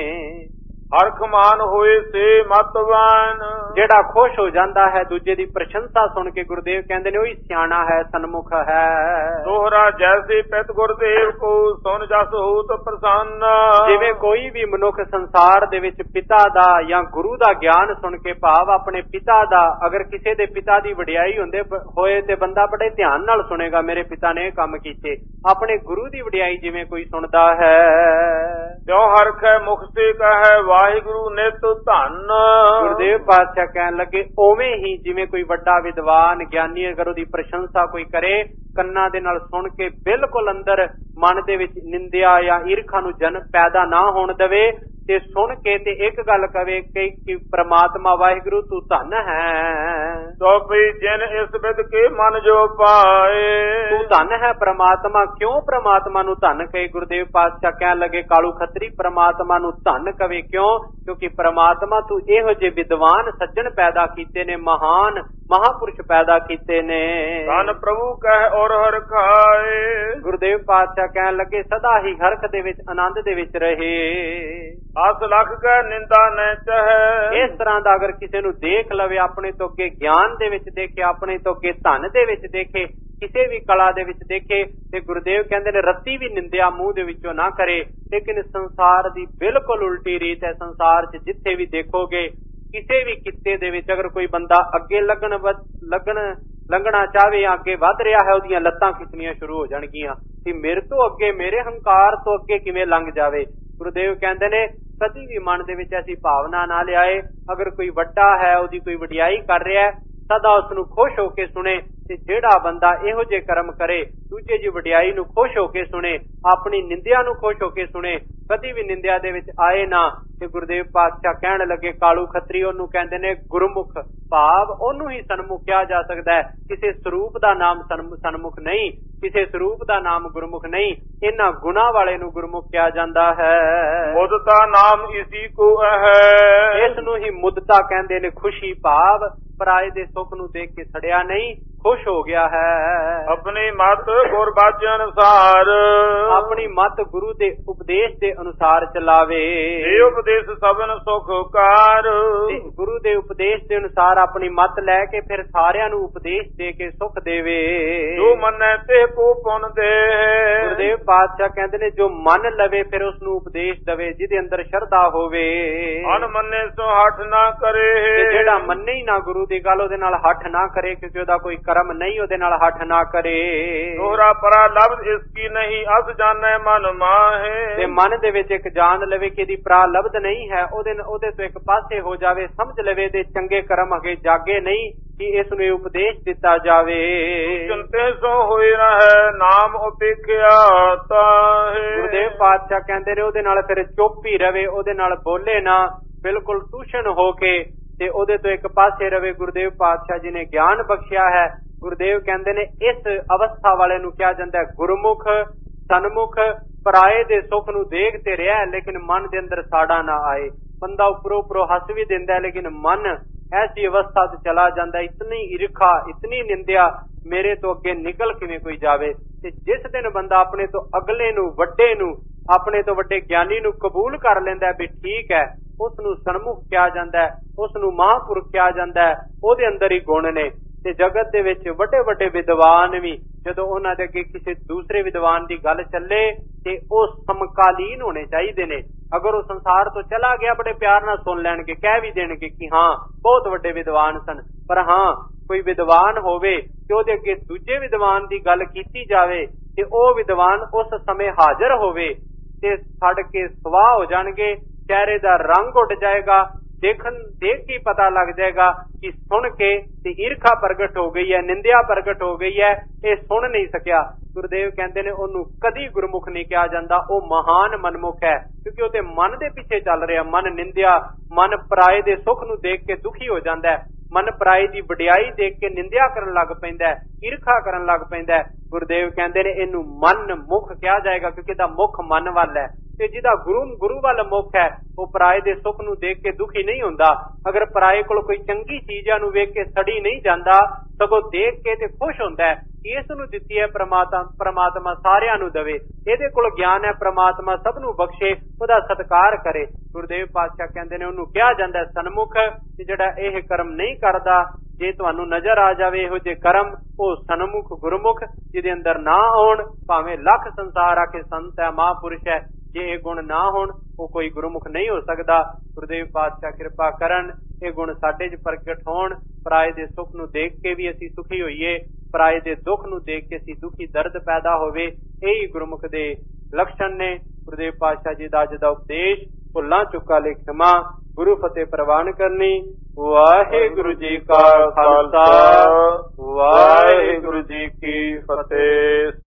ਹਰਖ ਮਾਨ ਹੋਏ ਸੇ ਮਤਵਾਨ। ਜਿਹੜਾ ਖੁਸ਼ ਹੋ ਜਾਂਦਾ ਹੈ ਦੂਜੇ ਦੀ ਪ੍ਰਸ਼ੰਸਾ ਸੁਣ ਕੇ, ਗੁਰਦੇਵ ਕਹਿੰਦੇ ਨੇ ਉਹੀ ਸਿਆਣਾ ਹੈ, ਸਨਮੁਖ ਹੈ। ਦੋਹਰਾ ਜੈਸੇ ਪਿਤ ਗੁਰਦੇਵ ਕੋ ਸੁਨ ਜਸ ਹੋਤ ਪ੍ਰਸੰਨ। ਜਿਵੇਂ ਕੋਈ ਵੀ ਮਨੁੱਖ ਸੰਸਾਰ ਦੇ ਵਿੱਚ ਪਿਤਾ ਦਾ ਜਾਂ ਗੁਰੂ ਦਾ ਗਿਆਨ ਸੁਣ ਕੇ, ਭਾਵ ਆਪਣੇ ਪਿਤਾ ਦਾ, ਅਗਰ ਕਿਸੇ ਦੇ ਪਿਤਾ ਦੀ ਵਡਿਆਈ ਹੋਏ ਤੇ ਬੰਦਾ ਬੜੇ ਧਿਆਨ ਨਾਲ ਸੁਣੇਗਾ, ਮੇਰੇ ਪਿਤਾ ਨੇ ਇਹ ਕੰਮ ਕੀਤੇ। ਆਪਣੇ ਗੁਰੂ ਦੀ ਵਡਿਆਈ ਜਿਵੇਂ ਕੋਈ ਸੁਣਦਾ ਹੈ, ਤਿਉ ਹਰਖ ਹੈ ਮੁਖ ਤੇ ਕਹੈ ਵਾਹਿਗੁਰੂ ਨਿਤ ਧੰਨ। ਗੁਰਦੇਵ ਪਾਤਸ਼ਾਹ ਕਹਿਣ ਲੱਗੇ ਉਵੇਂ ਹੀ ਜਿਵੇਂ ਕੋਈ ਵੱਡਾ ਵਿਦਵਾਨ ਗਿਆਨੀ ਅਗਰ ਉਹਦੀ ਪ੍ਰਸ਼ੰਸਾ ਕੋਈ ਕਰੇ, ਕੰਨਾਂ ਦੇ ਨਾਲ ਸੁਣ ਕੇ ਬਿਲਕੁਲ ਅੰਦਰ ਮਨ ਦੇ ਵਿੱਚ ਨਿੰਦਿਆ ਜਾਂ ਈਰਖਾ ਨੂੰ ਜਨਮ ਪੈਦਾ ਨਾ ਹੋਣ ਦੇਵੇ, ਤੇ ਸੁਣ ਕੇ ਤੇ ਇੱਕ ਗੱਲ ਕਵੇ ਕਿ ਪ੍ਰਮਾਤਮਾ ਵਾਹਿਗੁਰੂ ਤੂੰ ਧੰਨ ਹੈ। ਸੋਪੀ ਜਿਨ ਇਸ ਵਿਦ ਕੇ ਮਨ ਜੋ ਪਾਏ। ਤੂੰ ਧੰਨ ਹੈ ਪ੍ਰਮਾਤਮਾ। ਕਿਉਂ ਪ੍ਰਮਾਤਮਾ ਨੂੰ ਧੰਨ ਕਹੇ? ਗੁਰਦੇਵ ਪਾਤਸ਼ਾਹ ਕਹਿਣ ਲੱਗੇ ਕਾਲੂ ਖੱਤਰੀ ਪ੍ਰਮਾਤਮਾ ਨੂੰ ਧੰਨ ਕਵੇ ਕਿਉਂ? ਕਿਉਂਕਿ ਪ੍ਰਮਾਤਮਾ ਤੂੰ ਇਹੋ ਜਿਹੇ ਵਿਦਵਾਨ ਸੱਜਣ ਪੈਦਾ ਕੀਤੇ ਨੇ, ਮਹਾਨ ਮਹਾਪੁਰਸ਼ ਪੈਦਾ ਕੀਤੇ ਨੇ। ਧੰਨ ਪ੍ਰਭੂ ਕਹਿ ਔਰ ਹਰ ਖਾਏ। ਗੁਰਦੇਵ ਪਾਤਸ਼ਾਹ ਕਹਿਣ ਲੱਗੇ ਸਦਾ ਹੀ ਹਰਖ ਦੇ ਵਿੱਚ, ਆਨੰਦ ਦੇ ਵਿੱਚ ਰਹੇ। ਅਸ ਲਖ ਕੈ ਨਿੰਦਾ ਨ ਚਾਹੈ। ਇਸ ਤਰ੍ਹਾਂ ਦਾ ਅਗਰ ਕਿਸੇ ਨੂੰ ਦੇਖ ਲਵੇ, ਆਪਣੇ ਤੋਂ ਅੱਗੇ ਗਿਆਨ ਦੇ ਵਿੱਚ ਦੇਖੇ, ਆਪਣੇ ਤੋਂ ਅੱਗੇ ਧਨ ਦੇ ਵਿੱਚ ਦੇਖੇ, ਕਿਸੇ ਵੀ ਕਲਾ ਦੇ ਵਿੱਚ ਦੇਖੇ, ਤੇ ਗੁਰਦੇਵ ਕਹਿੰਦੇ ਨੇ ਰੱਤੀ ਵੀ ਨਿੰਦਿਆ ਮੂੰਹ ਦੇ ਵਿੱਚੋਂ ਨਾ ਕਰੇ। ਲੇਕਿਨ ਸੰਸਾਰ ਦੀ ਬਿਲਕੁਲ ਉਲਟੀ ਰੀਤ ਹੈ। ਸੰਸਾਰ 'ਚ ਜਿੱਥੇ ਵੀ ਦੇਖੋਗੇ, ਕਿਸੇ ਵੀ ਕਿੱਤੇ ਦੇ ਵਿੱਚ ਅਗਰ ਕੋਈ ਬੰਦਾ ਅੱਗੇ ਲੰਘਣਾ ਚਾਹਵੇ ਜਾਂ ਅੱਗੇ ਵੱਧ ਰਿਹਾ ਹੈ, ਉਹਦੀਆਂ ਲੱਤਾਂ ਖਿੱਚਣੀਆਂ ਸ਼ੁਰੂ ਹੋ ਜਾਣਗੀਆਂ ਕਿ ਮੇਰੇ ਤੋਂ ਅੱਗੇ, ਮੇਰੇ ਹੰਕਾਰ ਤੋਂ ਅੱਗੇ ਕਿਵੇਂ ਲੰਘ ਜਾਵੇ। ਗੁਰਦੇਵ ਕਹਿੰਦੇ ਨੇ ਕਦੀ ਵੀ ਮਨ ਦੇ ਵਿੱਚ ਐਸੀ ਭਾਵਨਾ ਨਾ ਲਿਆਏ। ਅਗਰ ਕੋਈ ਵੱਡਾ ਹੈ, ਉਹਦੀ ਕੋਈ ਵਡਿਆਈ ਕਰ ਰਿਹਾ, ਸਦਾ ਉਸ ਨੂੰ ਖੁਸ਼ ਹੋ ਕੇ ਸੁਣੇ, ਤੇ ਜਿਹੜਾ ਬੰਦਾ ਇਹੋ ਜਿਹੇ ਕਰਮ ਕਰੇ, ਦੂਜੇ ਦੀ ਵਡਿਆਈ ਨੂੰ ਖੁਸ਼ ਹੋ ਕੇ ਸੁਣੇ, ਆਪਣੀ ਨਿੰਦਿਆ ਨੂੰ ਖੁਸ਼ ਹੋ ਕੇ ਸੁਣੇ, ਕਦੀ ਵੀ ਨਿੰਦਿਆ ਦੇ ਵਿੱਚ ਆਏ ਨਾ। ਤੇ ਗੁਰਦੇਵ ਪਾਤਸ਼ਾਹ ਕਹਿਣ ਲੱਗੇ, ਕਾਲੂ ਖੱਤਰੀ ਉਹਨੂੰ ਕਹਿੰਦੇ ਨੇ ਗੁਰਮੁਖ, ਭਾਵ ਉਹਨੂੰ ਹੀ ਸਨਮੁਖ ਕਿਹਾ ਜਾ ਸਕਦਾ ਹੈ। ਕਿਸੇ ਸਰੂਪ ਦਾ ਨਾਮ ਸਨਮੁਖ ਨਹੀਂ, ਕਿਸੇ ਸਰੂਪ ਦਾ ਨਾਮ ਗੁਰਮੁਖ ਨਹੀਂ, ਇਹਨਾਂ ਗੁਣਾ ਵਾਲੇ ਨੂੰ ਗੁਰਮੁਖ ਕਿਹਾ ਜਾਂਦਾ ਹੈ। ਮੁਦਤਾ ਨਾਮ ਇਸੀ ਕੋ ਹੈ, ਇਸ ਨੂੰ ਹੀ ਮੁਦਤਾ ਕਹਿੰਦੇ ਨੇ, ਖੁਸ਼ੀ, ਭਾਵ ਪਰਾਏ ਦੇ ਸੁੱਖ ਨੂੰ ਦੇਖ ਕੇ ਸੜਿਆ ਨਹੀਂ, ਖੁਸ਼ ਹੋ ਗਿਆ ਹੈ। ਆਪਣੀ ਮਤ ਗੁਰ ਬਾਝੇ ਅਨੁਸਾਰ, ਆਪਣੀ ਮਤ ਗੁਰੂ ਦੇ ਉਪਦੇਸ਼ ਦੇ ਅਨੁਸਾਰ ਚਲਾਵੇ। ਇਹ ਉਪਦੇਸ਼ ਸਭਨ ਸੁਖ ਕਾਰ, ਗੁਰੂ ਦੇ ਉਪਦੇਸ਼ ਦੇ ਅਨੁਸਾਰ ਆਪਣੀ ਮਤ ਲੈ ਕੇ ਫਿਰ ਸਾਰਿਆਂ ਨੂੰ ਉਪਦੇਸ਼ ਦੇ ਕੇ ਸੁਖ ਦੇਵੇ। ਜੋ ਮੰਨੈ ਤੇ ਕੋ ਪੁੰਨ ਦੇ, ਗੁਰਦੇਵ ਪਾਤਸ਼ਾਹ ਕਹਿੰਦੇ ਨੇ, ਜੋ ਮੰਨ ਲਵੇ ਫਿਰ ਉਸ ਨੂੰ ਉਪਦੇਸ਼ ਦੇਵੇ, ਜਿਹਦੇ ਅੰਦਰ ਸ਼ਰਧਾ ਹੋਵੇ। ਅਨ ਮੰਨੇ ਸੋ ਹੱਠ ਨਾ ਕਰੇ, ਜਿਹੜਾ ਮੰਨੇ ਹੀ ਨਾ ਗੁਰੂ ਦੀ ਗੱਲ, ਉਹਦੇ ਨਾਲ ਹੱਠ ਨਾ ਕਰੇ, ਕਿਉਂਕਿ ਉਹਦਾ ਕੋਈ ਕਰਮ ਨਹੀਂ, ਉਹਦੇ ਨਾਲ ਹੱਠ ਨਾ ਕਰੇ। ਦੋਹਰਾ ਪਰਾ ਲਬਦ ਇਸ ਕੀ ਨਹੀਂ, ਅਸ ਜਾਣੈ ਮਨ ਮਾਹੇ, ਤੇ ਮਨ ਦੇ ਵਿੱਚ ਇੱਕ ਜਾਣ ਲਵੇ ਕਿ ਇਹਦੀ ਪ੍ਰਾ ਲਬਦ ਨਹੀਂ ਹੈ, ਉਹਦੇ ਤੋਂ ਇੱਕ ਪਾਸੇ ਹੋ ਜਾਵੇ, ਸਮਝ ਲਵੇ ਦੇ ਚੰਗੇ ਕਰਮ ਅਗੇ ਜਾਗੇ ਨਹੀਂ ਕਿ ਇਸ ਨੂੰ ਉਪਦੇਸ਼ ਦਿੱਤਾ ਜਾਵੇ। ਚਿੰਤੇ ਸੋ ਹੋਏ ਨਾ ਹੈ, ਨਾਮ ਉਪੇਖਿਆ ਤਾਹੇ। ਗੁਰਦੇਵ ਪਾਤਸ਼ਾਹ ਕਹਿੰਦੇ ਨੇ, ਉਹਦੇ ਨਾਲ ਫਿਰ ਚੁੱਪ ਹੀ ਰਵੇ, ਉਹਦੇ ਨਾਲ ਬੋਲੇ ਨਾ, ਬਿਲਕੁਲ ਟੂਸ਼ਨ ਹੋ ਕੇ ਤੇ ਉਹਦੇ ਤੋਂ ਇੱਕ ਪਾਸੇ ਰਵੇ। ਗੁਰਦੇਵ ਪਾਤਸ਼ਾਹ ਜੀ ਨੇ ਗਿਆਨ ਬਖਸ਼ਿਆ ਹੈ। ਗੁਰਦੇਵ ਕਹਿੰਦੇ ਨੇ, ਇਸ ਅਵਸਥਾ ਵਾਲੇ ਨੂੰ ਕਿਹਾ ਜਾਂਦਾ ਹੈ ਗੁਰਮੁਖ, ਸਨਮੁਖ। ਪਰਾਏ ਦੇ ਸੁੱਖ ਨੂੰ ਦੇਖ ਤੇ ਰਿਹਾ, ਲੇਕਿਨ ਮਨ ਦੇ ਅੰਦਰ ਸਾੜਾ ਨਾ ਆਏ। ਬੰਦਾ ਉੱਪਰੋਂ ਹੱਸ ਵੀ ਦਿੰਦਾ, ਲੇਕਿਨ ਮਨ ਐਸੀ ਅਵਸਥਾ ਤੇ ਚਲਾ ਜਾਂਦਾ, ਇਤਨੀ ਈਰਖਾ, ਇਤਨੀ ਨਿੰਦਿਆ, ਮੇਰੇ ਤੋਂ ਅੱਗੇ ਨਿਕਲ ਕਿਵੇਂ ਕੋਈ ਜਾਵੇ। ਤੇ ਜਿਸ ਦਿਨ ਬੰਦਾ ਆਪਣੇ ਤੋਂ ਅਗਲੇ ਨੂੰ, ਵੱਡੇ ਨੂੰ, ਆਪਣੇ ਤੋਂ ਵੱਡੇ ਗਿਆਨੀ ਨੂੰ ਕਬੂਲ ਕਰ ਲੈਂਦਾ ਵੀ ਠੀਕ ਹੈ, ਉਸ ਨੂੰ ਸਨਮੁਖ ਕਿਹਾ ਜਾਂਦਾ ਹੈ, ਉਸ ਨੂੰ ਮਹਾਂਪੁਰਖ ਕਿਹਾ ਜਾਂਦਾ ਹੈ। ਉਹਦੇ ਅੰਦਰ ਹੀ ਗੁਣ ਨੇ। ਤੇ ਜਗਤ ਦੇ ਵਿੱਚ ਵੱਡੇ ਵੱਡੇ ਵਿਦਵਾਨ ਵੀ ਜਦੋਂ ਉਹਨਾਂ ਦੇ ਅੱਗੇ ਕਿਸੇ ਦੂਸਰੇ ਵਿਦਵਾਨ ਦੀ ਗੱਲ ਚੱਲੇ ਤੇ ਉਹ ਸਮਕਾਲੀਨ ਹੋਣੇ ਚਾਹੀਦੇ ਨੇ। ਅਗਰ ਉਹ ਸੰਸਾਰ ਤੋਂ ਚਲਾ ਗਿਆ, ਬੜੇ ਪਿਆਰ ਨਾਲ ਸੁਣ ਲੈਣਗੇ, ਕਹਿ ਵੀ ਦੇਣਗੇ ਕਿ ਹਾਂ ਬਹੁਤ ਵੱਡੇ ਵਿਦਵਾਨ ਸਨ। ਪਰ ਹਾਂ, ਕੋਈ ਵਿਦਵਾਨ ਹੋਵੇ ਤੇ ਉਹਦੇ ਅੱਗੇ ਦੂਜੇ ਵਿਦਵਾਨ ਦੀ ਗੱਲ ਕੀਤੀ ਜਾਵੇ ਤੇ ਉਹ ਵਿਦਵਾਨ ਉਸ ਸਮੇਂ ਹਾਜ਼ਰ ਹੋਵੇ ਤੇ ਛੱਡ ਕੇ ਸਵਾਹ ਹੋ ਜਾਣਗੇ, ਚਿਹਰੇ ਦਾ ਰੰਗ ਉੱਡ ਜਾਏਗਾ, ਦੇਖ ਕੇ ਪਤਾ ਲੱਗ ਜਾਏਗਾ ਕਿ ਸੁਣ ਕੇ ਤੇ ਈਰਖਾ ਪ੍ਰਗਟ ਹੋ ਗਈ ਹੈ, ਨਿੰਦਿਆ ਪ੍ਰਗਟ ਹੋ ਗਈ ਹੈ, ਇਹ ਸੁਣ ਨਹੀਂ ਸਕਿਆ। ਗੁਰਦੇਵ ਕਹਿੰਦੇ ਨੇ, ਉਹਨੂੰ ਕਦੀ ਗੁਰਮੁਖ ਨਹੀਂ ਕਿਹਾ ਜਾਂਦਾ, ਉਹ ਮਹਾਨ ਮਨਮੁਖ ਹੈ, ਕਿਉਂਕਿ ਉਹਦੇ ਮਨ ਦੇ ਪਿੱਛੇ ਚੱਲ ਰਿਹਾ। ਮਨ ਨਿੰਦਿਆ, ਮਨ ਪਰਾਏ ਦੇ ਸੁੱਖ ਨੂੰ ਦੇਖ ਕੇ ਦੁਖੀ ਹੋ ਜਾਂਦਾ ਹੈ, ਮਨ ਪਰਾਏ ਦੀ ਵਡਿਆਈ ਦੇਖ ਕੇ ਨਿੰਦਿਆ ਕਰਨ ਲੱਗ ਪੈਂਦਾ ਹੈ, ਈਰਖਾ ਕਰਨ ਲੱਗ ਪੈਂਦਾ ਹੈ। ਗੁਰਦੇਵ ਕਹਿੰਦੇ ਨੇ, ਇਹਨੂੰ ਮਨ ਮੁਖ ਕਿਹਾ ਜਾਏਗਾ, ਕਿਉਂਕਿ ਇਹਦਾ ਮੁਖ ਮਨ ਵੱਲ ਹੈ। ਤੇ ਜਿਹਦਾ ਗੁਰੂ ਵੱਲ ਮੁਖ ਹੈ, ਉਹ ਪਰਾਏ ਦੇ ਸੁੱਖ ਨੂੰ ਦੇਖ ਕੇ ਦੁਖੀ ਨਹੀਂ ਹੁੰਦਾ। ਅਗਰ ਪਰਾਏ ਕੋਲ ਕੋਈ ਚੰਗੀ ਚੀਜ਼ਾਂ ਨੂੰ ਵੇਖ ਕੇ ਸੜੀ ਨਹੀਂ ਜਾਂਦਾ, ਸਗੋਂ ਦੇਖ ਕੇ ਤੇ ਖੁਸ਼ ਹੁੰਦਾ ਹੈ। ਇਸ ਨੂੰ ਦਿੱਤੀ ਹੈ ਪ੍ਰਮਾਤਮਾ ਸਾਰਿਆਂ ਨੂੰ ਦੇਵੇ, ਇਹਦੇ ਕੋਲ ਗਿਆਨ ਹੈ, ਪ੍ਰਮਾਤਮਾ ਸਭ ਨੂੰ ਬਖਸ਼ੇ, ਉਹਦਾ ਸਤਿਕਾਰ ਕਰੇ। ਗੁਰਦੇਵ ਪਾਤਸ਼ਾਹ ਕਹਿੰਦੇ ਨੇ, ਉਹਨੂੰ ਕਿਹਾ ਜਾਂਦਾ ਸਨਮੁਖ। ਤੇ ਜਿਹੜਾ ਇਹ ਕਰਮ ਨਹੀਂ ਕਰਦਾ, ਜੇ ਤੁਹਾਨੂੰ ਨਜ਼ਰ ਆ ਜਾਵੇ ਇਹੋ ਜਿਹੇ ਕਰਮ, ਉਹ ਸਨਮੁਖ ਗੁਰਮੁਖ ਜਿਹਦੇ ਅੰਦਰ ਨਾ ਆਉਣ, ਭਾਵੇਂ ਲੱਖ ਸੰਸਾਰ ਆ ਕੇ ਸੰਤ ਹੈ, ਮਹਾਂਪੁਰਸ਼ ਹੈ, ਜੇ ਇਹ ਗੁਣ ਨਾ ਹੋਣ, ਉਹ ਕੋਈ ਗੁਰਮੁਖ ਨਹੀਂ ਹੋ ਸਕਦਾ। ਗੁਰਦੇਵ ਪਾਤਸ਼ਾਹ ਕਿਰਪਾ ਕਰਨ, ਇਹ ਗੁਣ ਸਾਡੇ 'ਚ ਪ੍ਰਗਟ ਹੋਣ। ਪਰਾਏ ਦੇ ਸੁੱਖ ਨੂੰ ਦੇਖ ਕੇ ਵੀ ਅਸੀਂ ਸੁਖੀ ਹੋਈਏ, ਪਰਾਏ ਦੇ ਦੁੱਖ ਨੂੰ ਦੇਖ ਕੇ ਅਸੀਂ ਦੁਖੀ ਦਰਦ ਪੈਦਾ ਹੋਵੇ। ਇਹੀ ਗੁਰਮੁਖ ਦੇ ਲਕਸ਼ਣ ਨੇ। ਗੁਰਦੇਵ ਪਾਤਸ਼ਾਹ ਜੀ ਦਾ ਅੱਜ ਦਾ ਉਪਦੇਸ਼, ਭੁੱਲਾਂ ਚੁੱਕਾ ਲਈ ਖਿਮਾ, ਗੁਰੂ ਫਤਿਹ ਪ੍ਰਵਾਨ ਕਰਨੀ। ਵਾਹਿਗੁਰੂ ਜੀ ਕਾ ਖਾਲਸਾ, ਵਾਹਿਗੁਰੂ ਜੀ ਕੀ ਫਤਿਹ।